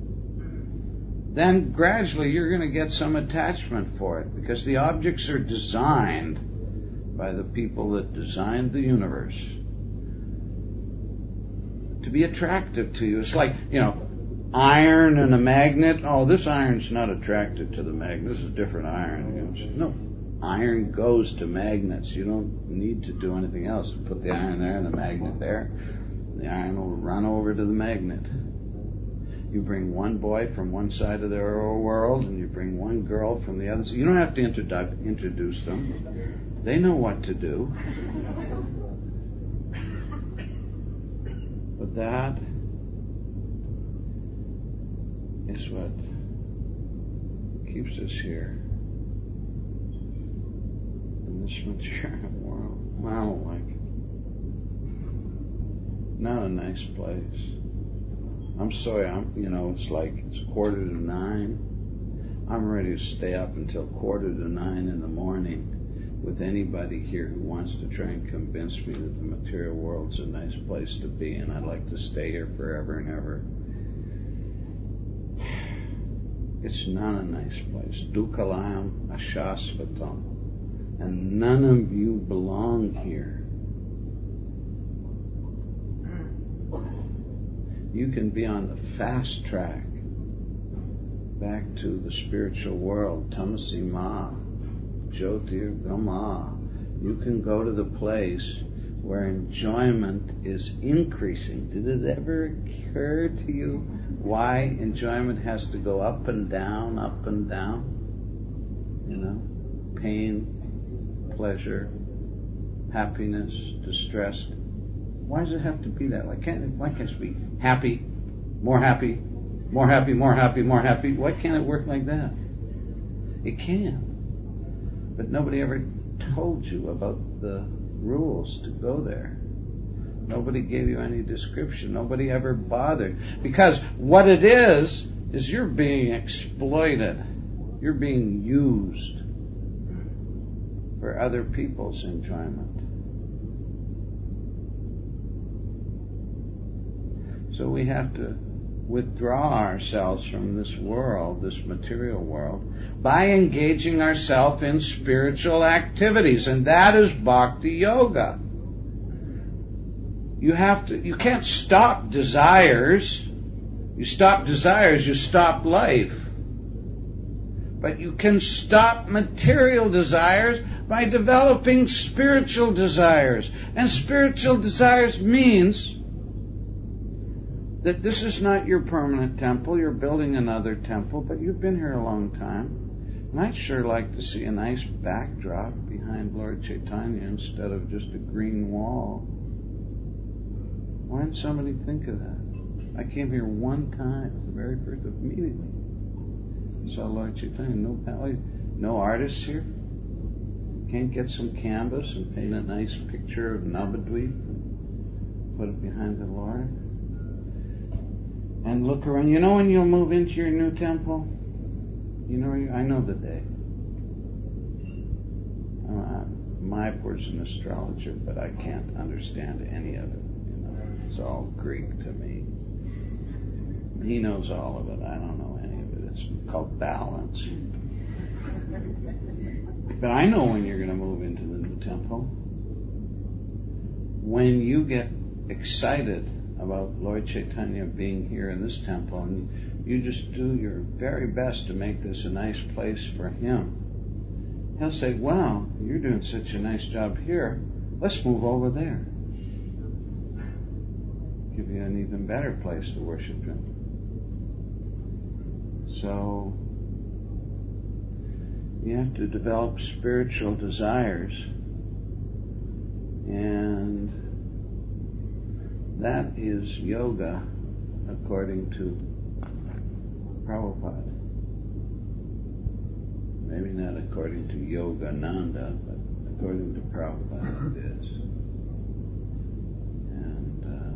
then gradually you're going to get some attachment for it, because the objects are designed by the people that designed the universe to be attractive to you. It's like, you know, iron and a magnet. Oh, this iron's not attracted to the magnet. This is a different iron. You know, no, iron goes to magnets. You don't need to do anything else. Put the iron there and the magnet there. The iron will run over to the magnet. You bring one boy from one side of the world and you bring one girl from the other. So you don't have to introdu- introduce them. They know what to do. But that is what keeps us here in this material world. I don't like it. Not a nice place. I'm sorry, I'm, you know, it's like it's quarter to nine. I'm ready to stay up until quarter to nine in the morning with anybody here who wants to try and convince me that the material world's a nice place to be, and I'd like to stay here forever and ever. It's not a nice place. Dukkalayam ashasvatam. And none of you belong here. You can be on the fast track back to the spiritual world. Tamasi ma, jyotir gama. You can go to the place where enjoyment is increasing. Did it ever occur to you why enjoyment has to go up and down, up and down? You know, pain, pleasure, happiness, distress. Why does it have to be that? Why can't it, why can't it be happy, more happy, more happy, more happy, more happy? Why can't it work like that? It can. But nobody ever told you about the rules to go there. Nobody gave you any description. Nobody ever bothered. Because what it is, is you're being exploited. You're being used for other people's enjoyment. So we have to withdraw ourselves from this world, this material world, by engaging ourselves in spiritual activities, and that is bhakti yoga. You have to, you can't stop desires. You stop desires, you stop life. But you can stop material desires by developing spiritual desires. And spiritual desires means that this is not your permanent temple. You're building another temple, but you've been here a long time. And I'd sure like to see a nice backdrop behind Lord Chaitanya instead of just a green wall. Why didn't somebody think of that? I came here one time, the very first of meeting me. Saw Lord Chaitanya. No, no artists here. Can't get some canvas and paint a nice picture of Navadvip, put it behind the Lord, and look around. You know when you'll move into your new temple? You know, I know the day. Uh, Mayapur's an astrologer, but I can't understand any of it. You know, it's all Greek to me. He knows all of it. I don't know any of it. It's called balance. But I know when you're going to move into the new temple. When you get excited about Lord Chaitanya being here in this temple, and you just do your very best to make this a nice place for him, he'll say, wow, you're doing such a nice job here, let's move over there. Give you an even better place to worship him. So, you have to develop spiritual desires, and that is yoga according to Prabhupada. Maybe not according to Yogananda, but according to Prabhupada it is. And, uh,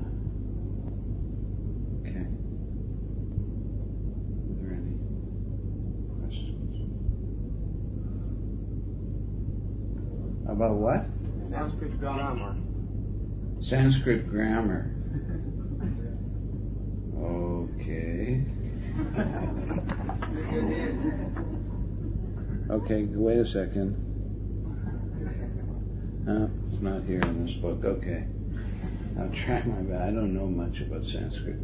okay. Are there any questions? About what? Sanskrit grammar. Sanskrit grammar. Okay. Okay, wait a second. No, it's not here in this book. Okay. I'll try my best. I don't know much about Sanskrit.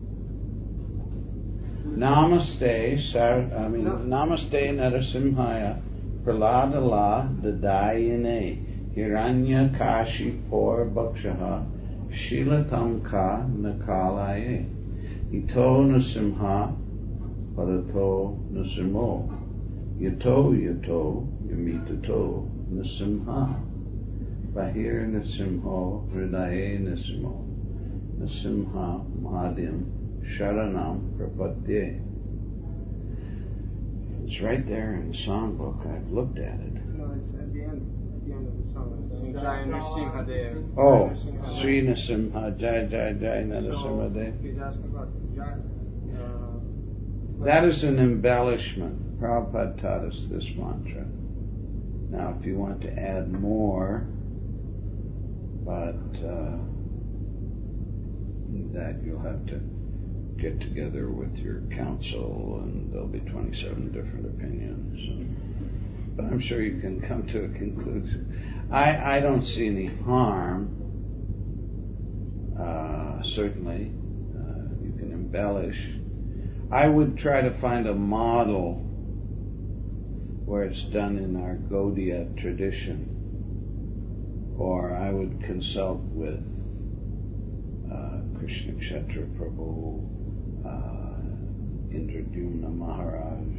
Namaste, Sar, I mean, Namaste Narasimhaya, Praladala Dadayane, Hiranya Kashi Por Bhakshaha, Shilatamka Nakalaye, Ito Nasimha, Parato Nasimo, Yato Yato, Yamitato Nasimha, Bahir Nasimho, Hridaye Nasimo, Nasimha Mahadim, Sharanam Prapadye. It's right there in the songbook. I've looked at it. No, it's at the end. At the end of the song. Jai Nrsimha Dev. Oh, Sri Nasimha, Jai Jai Jai Narasimha Dev. He's asking about Jai. Uh, That is an embellishment. Prabhupada taught us this mantra. Now, if you want to add more, but uh, that you'll have to get together with your council, and there'll be twenty-seven different opinions. And, but I'm sure you can come to a conclusion. I, I don't see any harm. Uh, certainly, uh, you can embellish. I would try to find a model where it's done in our Gaudiya tradition, or I would consult with uh, Krishna Kshetra Prabhu, uh, Indradyumna Maharaj,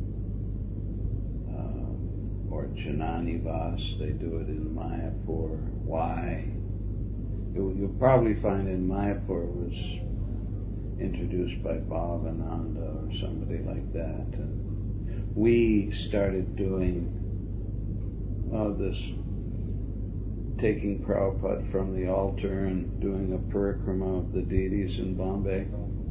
uh, or Janani Vas. They do it in Mayapur. Why? You'll, you'll probably find in Mayapur it was introduced by Bhavananda or somebody like that. And we started doing uh, this, taking Prabhupada from the altar and doing a parikrama of the deities in Bombay.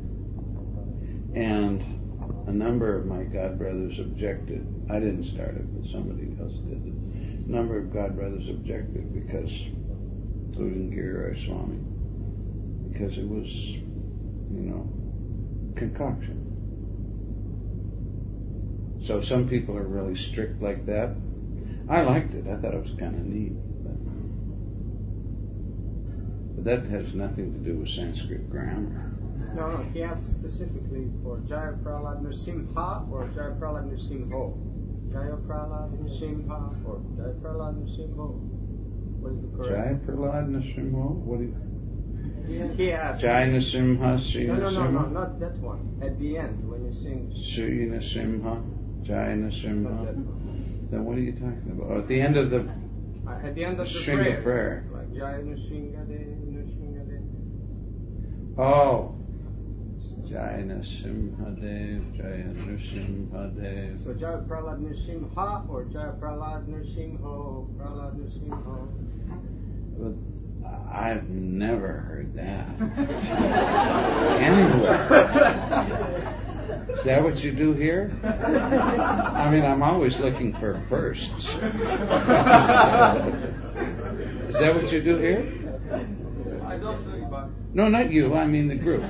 And a number of my godbrothers objected. I didn't start it, but somebody else did it. A number of godbrothers objected because, including Giriraj Swami, because it was, you know, concoction. So some people are really strict like that. I liked it. I thought it was kind of neat. But, but that has nothing to do with Sanskrit grammar. no, no, he asked specifically for Jaya Prahlad Nrsimha or Jaya Prahlad Nrsimho. Jaya Prahlad Nrsimha or Jaya Prahlad Nrsimho. What is the correct? Jai Prahlad Nrsimha? What do you... He asked. Jai Nrsimha, Sri No, no, no, no, Nrsimha? not that one. At the end, when you sing. Sri Nrsimha, Jai Not that Nrsimha. one. Then what are you talking about? Oh, at the end of the... Uh, at the end of the String prayer. of prayer. Like Jaya Nrsimhade, Nrsimhade. Oh. Jai Nrsimha Dev, Jai Nrsimha Dev. So Jaya Prahlad Nrsimha or Jaya Prahlad Nrsimho, Prahlad Nrsimho. But I've never heard that. Anywhere. Is that what you do here? I mean, I'm always looking for firsts. Is that what you do here? I don't know about. No, not you. I mean the group.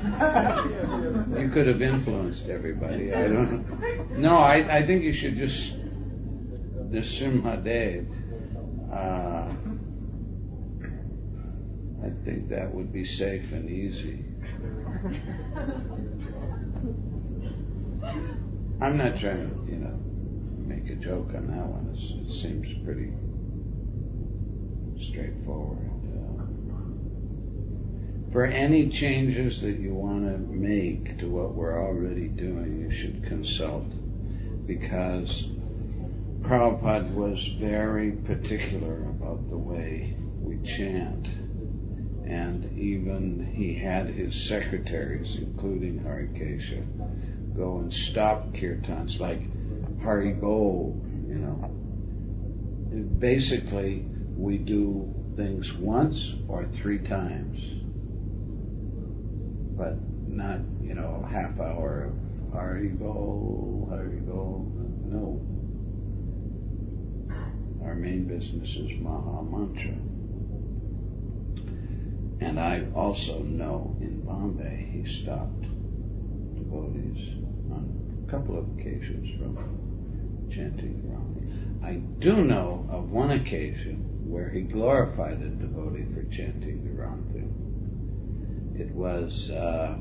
You could have influenced everybody. I don't know. No, I, I think you should just Nrsimhadev, uh, I think that would be safe and easy. I'm not trying to, you know, make a joke on that one. It's, it seems pretty straightforward. Uh, for any changes that you want to make to what we're already doing, you should consult, because Prabhupada was very particular about the way we chant. And even he had his secretaries, including Harikesha, go and stop kirtans like Hari Bol, you know. Basically, we do things once or three times, but not, you know, a half hour of Hari Bol, Hari Bol. No. Our main business is Maha Mantra. And I also know in Bombay he stopped devotees on a couple of occasions from chanting the Ram. I do know of one occasion where he glorified a devotee for chanting the Ram thing. It was uh,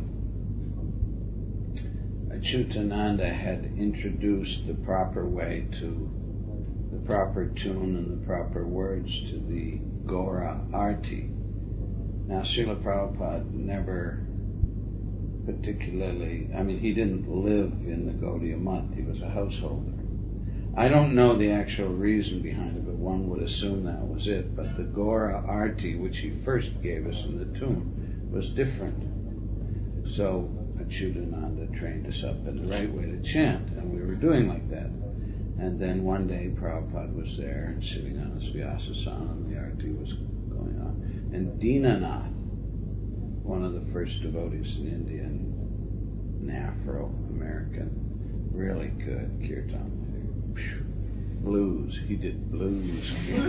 Achyutananda had introduced the proper way to the proper tune and the proper words to the Gora Arti. Now, Srila Prabhupada never particularly, I mean, he didn't live in the Gaudiya Math, he was a householder. I don't know the actual reason behind it, but one would assume that was it. But the Gora Arti, which he first gave us in the tune, was different. So Achyutananda trained us up in the right way to chant, and we were doing like that. And then one day Prabhupada was there and sitting on his Vyasasana, and the Arti was going on. And Dinanath, one of the first devotees in India, an Afro-American, really good kirtan. Blues, he did blues.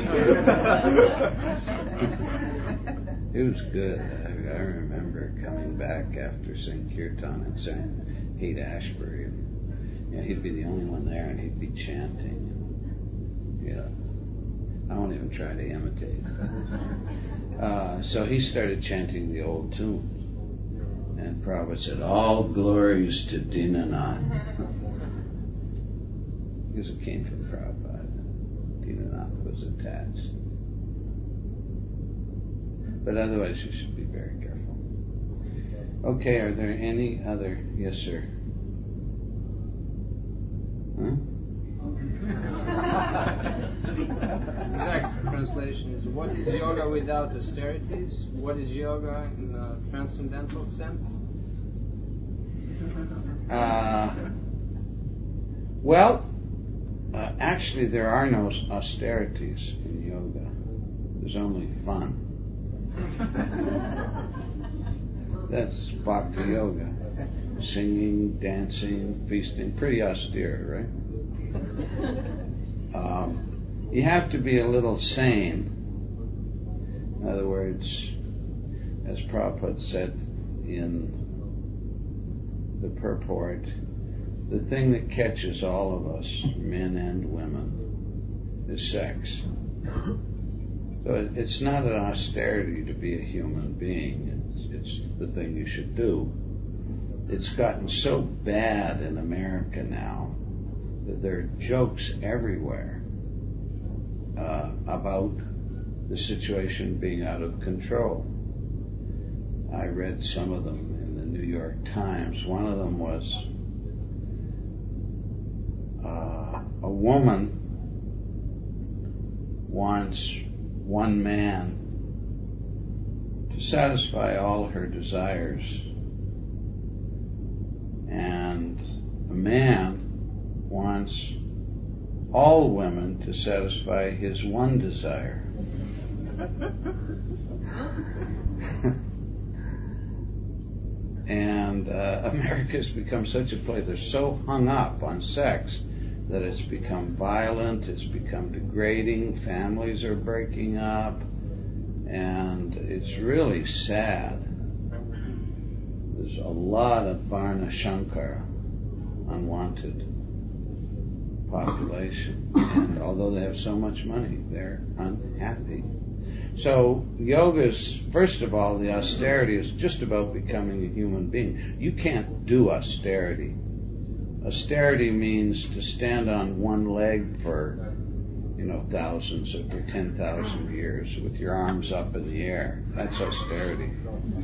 It was good. I, I remember coming back after singing kirtan and saying Haight Ashbury. And, you know, he'd be the only one there, and he'd be chanting. And, you know, I won't even try to imitate. Uh, so he started chanting the old tune. And Prabhupada said, "All glories to Dinanath." Because it came from Prabhupada. Dinanath was attached. But otherwise you should be very careful. Okay, are there any other? Yes, sir. Huh? Exact translation is, what is yoga without austerities? What is yoga in a transcendental sense? Uh, well, uh, actually there are no austerities in yoga. There's only fun. That's Bhakti Yoga. Singing, dancing, feasting, pretty austere, right? Um, you have to be a little sane. In other words, as Prabhupada said in the purport, the thing that catches all of us, men and women, is sex. So it's not an austerity to be a human being. It's, it's the thing you should do. It's gotten so bad in America now that there are jokes everywhere uh, about the situation being out of control. I read some of them in the New York Times. One of them was uh, a woman wants one man to satisfy all her desires, and a man wants all women to satisfy his one desire. And uh, America's become such a place, they're so hung up on sex that it's become violent, it's become degrading, families are breaking up, and it's really sad. There's a lot of Varna Shankar, unwanted population. And although they have so much money, they're unhappy. So yoga's, first of all, the austerity is just about becoming a human being. You can't do austerity. Austerity means to stand on one leg for, you know, thousands or for ten thousand years with your arms up in the air. That's austerity.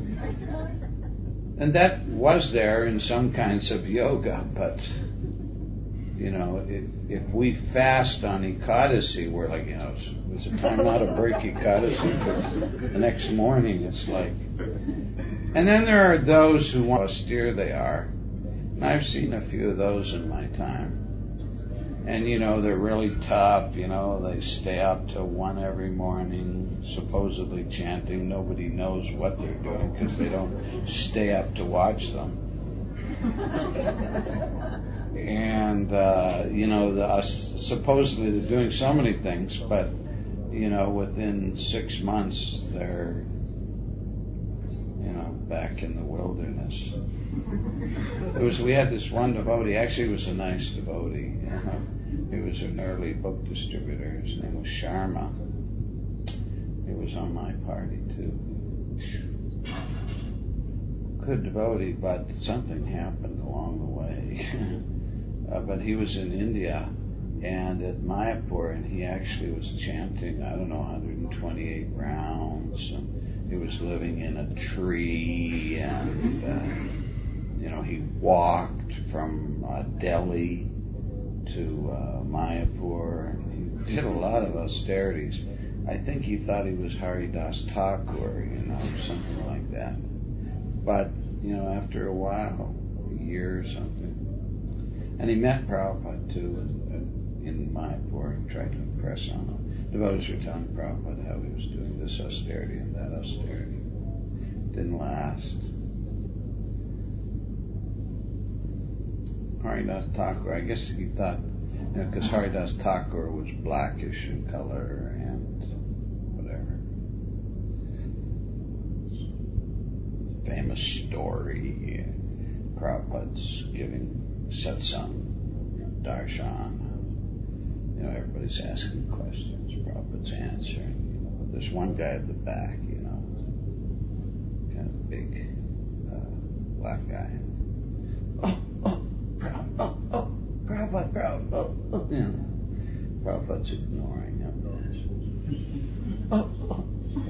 And that was there in some kinds of yoga, but, you know, it, if we fast on Ekadasi, we're like, you know, there's a time not to break Ekadasi, because the next morning it's like... And then there are those who want how austere they are. And I've seen a few of those in my time. And, you know, they're really tough, you know, they stay up till one every morning, supposedly chanting. Nobody knows what they're doing because they don't stay up to watch them. And, uh, you know, the, uh, supposedly they're doing so many things, but, you know, within six months they're, you know, back in the wilderness. It was, we had this one devotee, actually he was a nice devotee, you know. He was an early book distributor. His name was Sharma. He was on my party too. Good devotee, but something happened along the way. uh, but he was in India and at Mayapur, and he actually was chanting, I don't know, one hundred twenty-eight rounds. And he was living in a tree, and uh, you know, he walked from uh, Delhi to uh, Mayapur, and he did a lot of austerities. I think he thought he was Haridas Thakur, you know, something like that. But, you know, after a while, a year or something, and he met Prabhupada too in, in Mayapur and tried to impress on him. Devotees were telling Prabhupada how he was doing this austerity and that austerity. Didn't last. Haridas Thakur, I guess he thought, you know, because Haridas Thakur was blackish in color and whatever. It's a famous story. Prabhupada's giving satsang, you know, darshan. You know, everybody's asking questions. Prabhupada's answering. You know, there's one guy at the back, you know, kind of big uh, black guy. Oh, oh. Oh, oh, Prabhupada, Prabhupada, oh, oh, you know, Prabhupada's ignoring him. Oh, oh,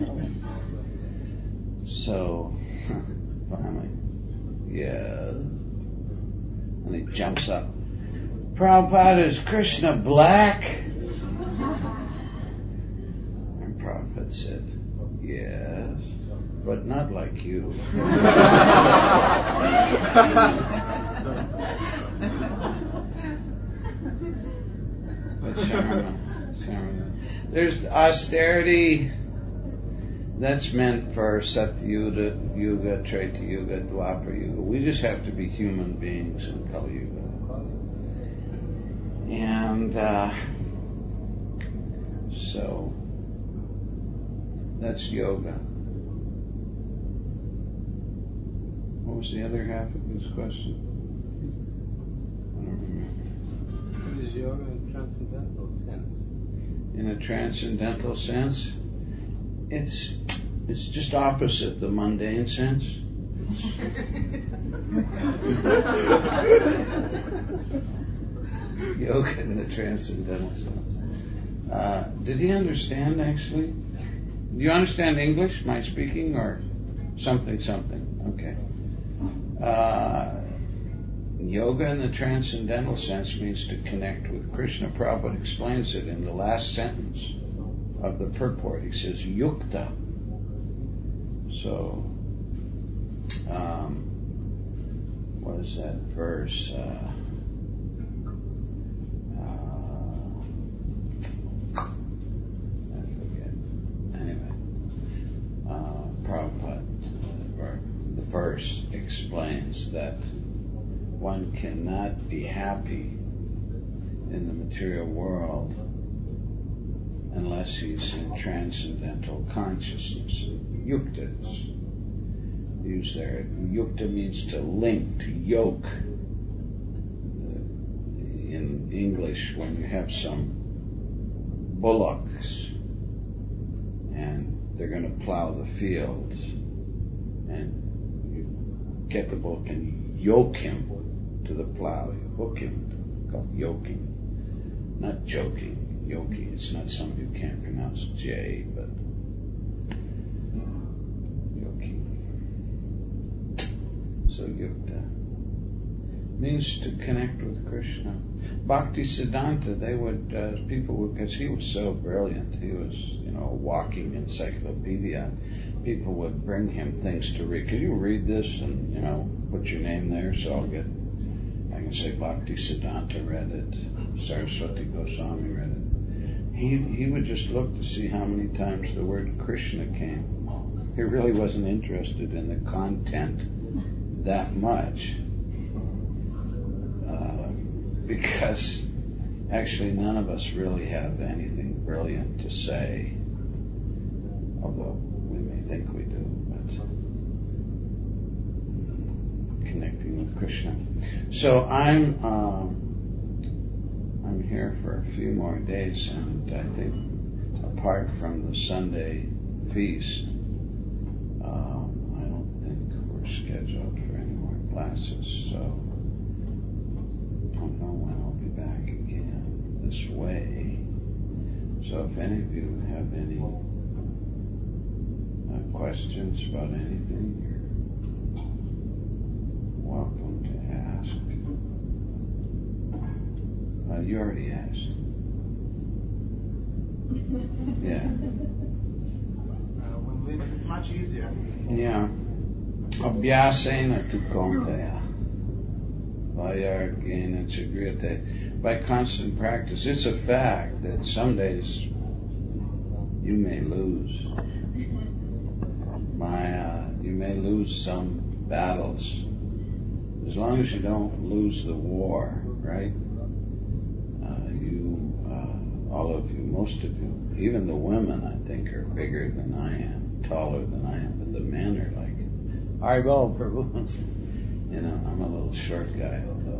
so, finally, yeah, and he jumps up. Prabhupada, is Krishna black? And Prabhupada said, yes, but not like you. But Sharma, Sharma. There's austerity that's meant for Satyuga, Yuga, Treta Yuga, Dwapara Yuga. We just have to be human beings in Kali Yuga. And uh, so that's yoga. What was the other half of this question? I don't remember. What is yoga in a transcendental sense? In a transcendental sense, it's it's just opposite the mundane sense. Yoga in the transcendental sense. Uh, did he understand, actually? Do you understand English, my speaking, or something, something? Okay. Uh, yoga in the transcendental sense means to connect with Krishna. Prabhupada explains it in the last sentence of the purport. He says, yukta. So, um, what is that verse? Uh, I forget. Anyway, uh, Prabhupada, or the verse explains that one cannot be happy in the material world unless he's in transcendental consciousness. Yuktas used there. Yukta means to link, to yoke. In in English when you have some bullocks and they're going to plow the fields, and you get the bullock and yoke him to the plow. You hook him. It's called yoking. Not joking. Yoking. It's not something you can't pronounce J, but yoking. So yukta means to connect with Krishna. Bhakti Siddhanta, they would, uh, people would, because he was so brilliant, he was, you know, a walking encyclopedia. People would bring him things to read. Could you read this and, you know, put your name there so I'll get, I can say Bhakti Siddhanta read it, Saraswati Goswami read it. He, he would just look to see how many times the word Krishna came. He really wasn't interested in the content that much. Because actually none of us really have anything brilliant to say, although we may think we do, but connecting with Krishna. So I'm um, I'm here for a few more days, and I think apart from the Sunday feast, um, I don't think we're scheduled for any more classes, so I don't know when I'll be back again this way. So if any of you have any uh, questions about anything, you're welcome to ask. Uh, you already asked. Yeah. Uh, when leaders, it's much easier. Yeah. Abhyasena tu konteya. By constant practice. It's a fact that some days you may lose. My, uh, you may lose some battles. As long as you don't lose the war, right? Uh, you, uh, all of you, most of you, even the women, I think, are bigger than I am, taller than I am, but the men are like, Haribo, Prabhu. You know, I'm a little short guy, although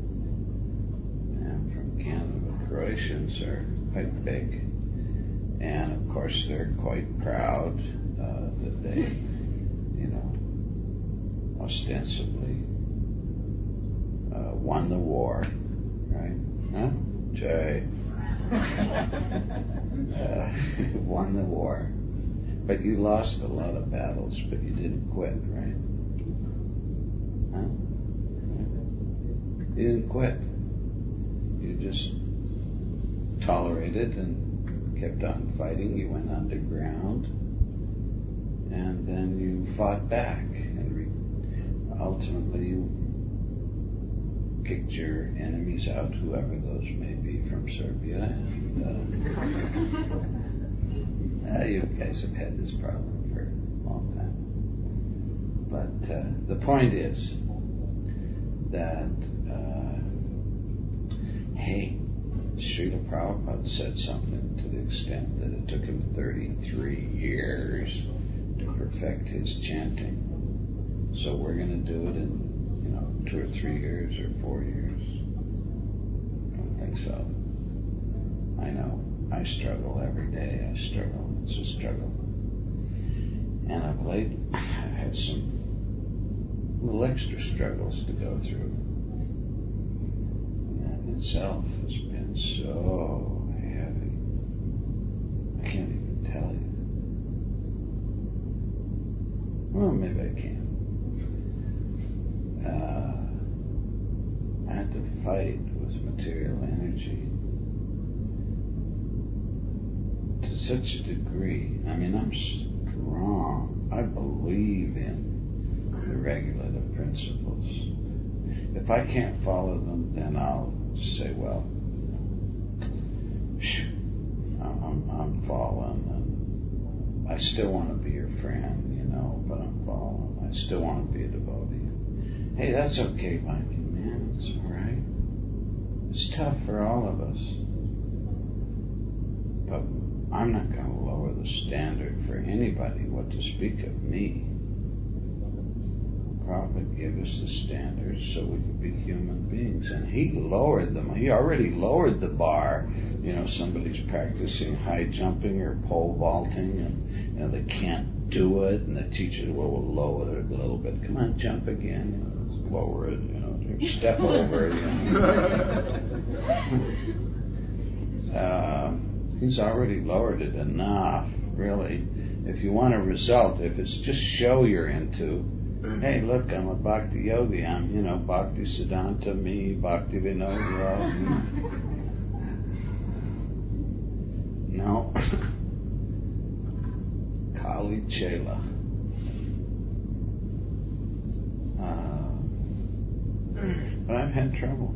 I'm from Canada. Croatians are quite big. And of course they're quite proud uh, that they, you know, ostensibly uh, won the war, right? Huh? Jay. uh, won the war. But you lost a lot of battles, but you didn't quit, right? Huh? You didn't quit. You just tolerated and kept on fighting. You went underground, and then you fought back, and re- ultimately you kicked your enemies out, whoever those may be from Serbia. And uh, uh, you guys have had this problem for a long time. But uh, the point is that, uh, hey, Srila Prabhupada said something to the extent that it took him thirty-three years to perfect his chanting. So we're going to do it in, you know, two or three years or four years. I don't think so. I know. I struggle every day. I struggle. It's a struggle. And of late, I've had some little extra struggles to go through. And that in itself has been so heavy. I can't even tell you. Well, maybe I can. Uh, I had to fight with material energy to such a degree. I mean, I'm strong. I believe in the regulative principles. If I can't follow them, then I'll say, well, I'm, I'm fallen, and I still want to be your friend, you know, but I'm fallen. I still want to be a devotee. Hey, that's okay by me, man. It's all right. It's tough for all of us. But I'm not going to lower the standard for anybody, what to speak of me. Prabhupada gave us the standards so we could be human beings, and he lowered them. He already lowered the bar. You know, somebody's practicing high jumping or pole vaulting, and you know they can't do it, and the teacher will well, we'll lower it a little bit. Come on, jump again. You know, lower it. You know, step over it. You know. uh, he's already lowered it enough, really. If you want a result, if it's just show you're into. Hey, look, I'm a Bhakti Yogi. I'm, you know, Bhakti Siddhanta, me, Bhakti Vinodya. No. Kali Chela. Uh, but I've had trouble.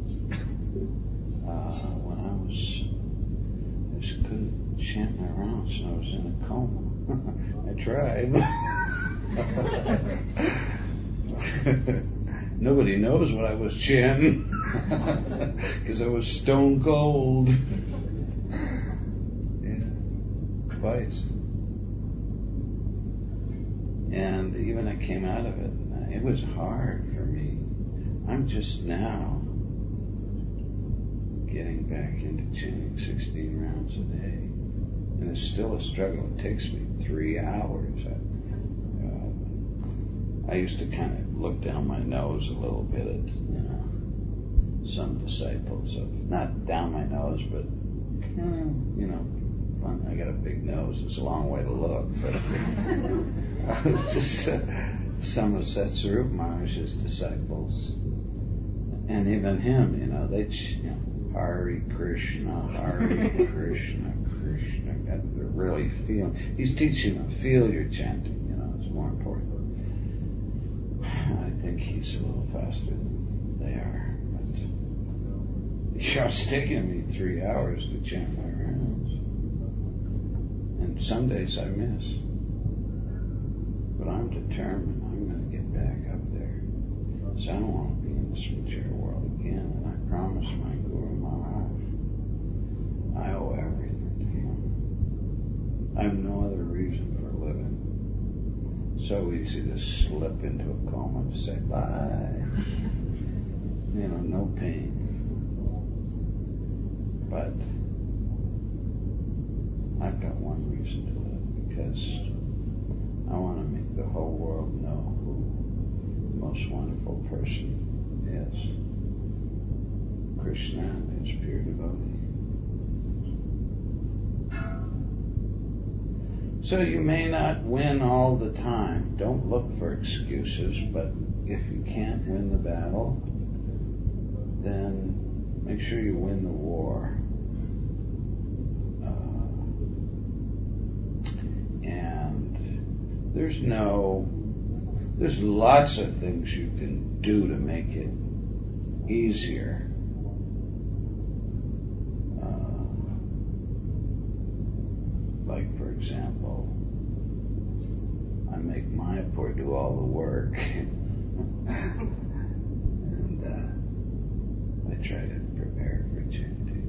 Uh, when I was, I just couldn't chant my rounds, so I was in a coma. I tried. Nobody knows what I was chanting because I was stone cold. Yeah, twice. And even I came out of it. It was hard for me. I'm just now getting back into chanting sixteen rounds a day, and it's still a struggle. It takes me three hours. I, I used to kind of look down my nose a little bit at, you know, some disciples of, not down my nose, but, you know, I got a big nose. It's a long way to look, but I was just uh, some of Satsarup Maharaj's disciples, and even him, you know, they, you know, Hare Krishna, Hare Krishna, Krishna. They're really feeling. He's teaching them, feel your chanting. You know, it's more important. I think he's a little faster than they are, but you know, it's taking me three hours to chant my rounds, and some days I miss. But I'm determined. I'm going to get back up there. So I don't want to be in this material world again. And I promise my Guru Maharaj, I owe everything to him. I have no other reason for living. So easy to slip into a coma and say bye. You know, no pain. But I've got one reason to live, because I want to make the whole world know who the most wonderful person is. Krishna is pure devotee. So you may not win all the time. Don't look for excuses, but if you can't win the battle, then make sure you win the war. Uh, and there's no, there's lots of things you can do to make it easier. Like, for example, I make Mayapur do all the work, and uh, I try to prepare for chanting.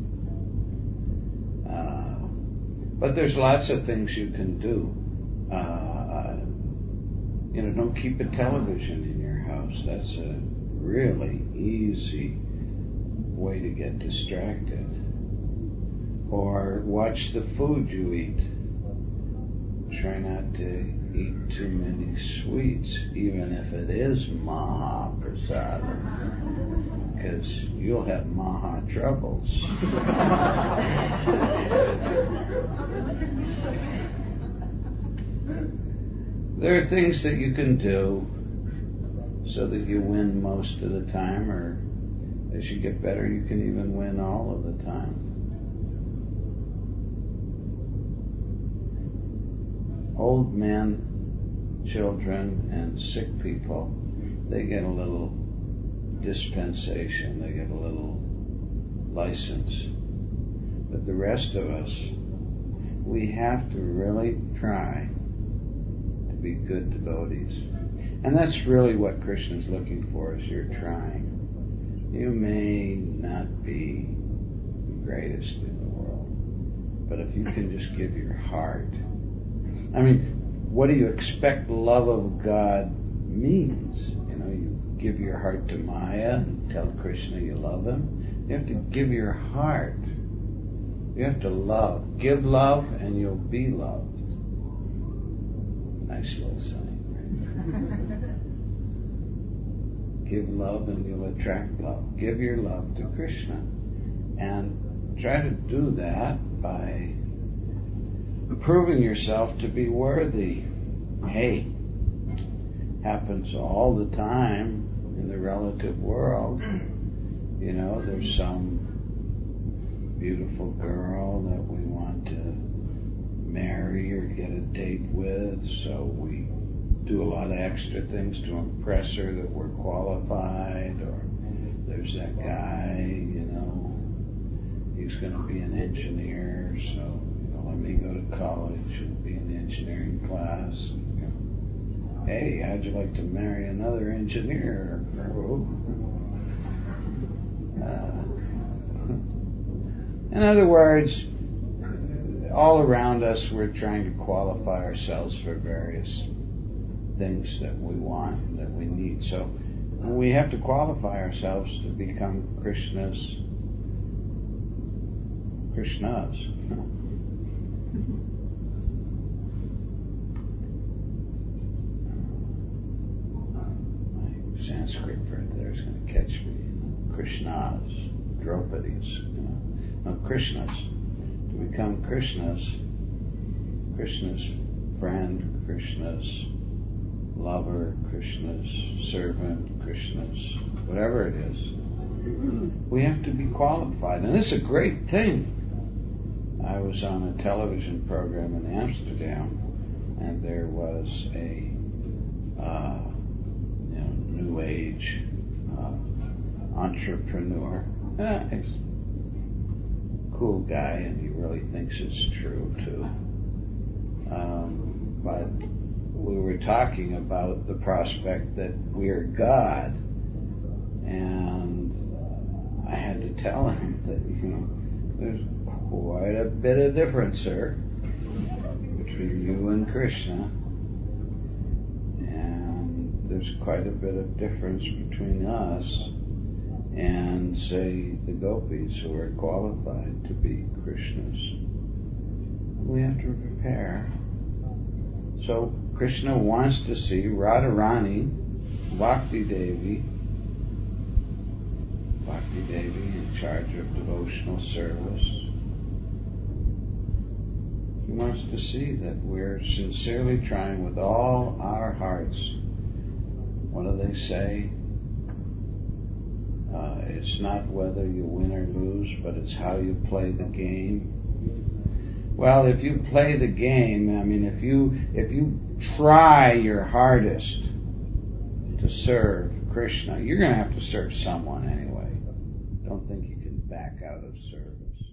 Uh, but there's lots of things you can do. Uh, uh, you know, don't keep a television in your house. That's a really easy way to get distracted. Or watch the food you eat. Try not to eat too many sweets, even if it is Mahaprasada, because you'll have Maha troubles. There are things that you can do so that you win most of the time, or as you get better, you can even win all of the time. Old men, children, and sick people, they get a little dispensation, they get a little license. But the rest of us, we have to really try to be good devotees. And that's really what Krishna's looking for, is you're trying. You may not be the greatest in the world, but if you can just give your heart. I mean, what do you expect love of God means. You know, you give your heart to Maya and tell Krishna you love him. You have to give your heart. You have to love. Give love and you'll be loved. Nice little saying, right? Give love and you'll attract love. Give your love to Krishna. And try to do that by proving yourself to be worthy. Hey, happens all the time in the relative world. You know, there's some beautiful girl that we want to marry or get a date with, so we do a lot of extra things to impress her that we're qualified. Or there's that guy, you know, he's going to be an engineer, so, you know, let me go to college and be in the engineering class. And, you know, hey, how'd you like to marry another engineer? Uh, in other words, all around us we're trying to qualify ourselves for various things that we want, that we need. So we have to qualify ourselves to become Krishna's Krishnas. My Sanskrit friend there is going to catch me. Krishnas, Draupadi's, you know. No, Krishnas. To become Krishna's, Krishna's friend, Krishna's lover, Krishna's servant, Krishna's whatever it is, we have to be qualified. And it's a great thing. I was on a television program in Amsterdam, and there was a uh, you know, new age uh, entrepreneur. Eh, he's a cool guy, and he really thinks it's true too. Um, but we were talking about the prospect that we're God, and I had to tell him that, you know, there's quite a bit of difference, sir, between you and Krishna, and there's quite a bit of difference between us and, say, the gopis who are qualified to be Krishnas. We have to prepare. So Krishna wants to see Radharani, Bhakti Devi, Bhakti Devi in charge of devotional service. He wants to see that we're sincerely trying with all our hearts. What do they say? Uh, it's not whether you win or lose, but it's how you play the game. Well, if you play the game, I mean, if you if you try your hardest to serve Krishna, you're going to have to serve someone anyway. Don't think you can back out of service.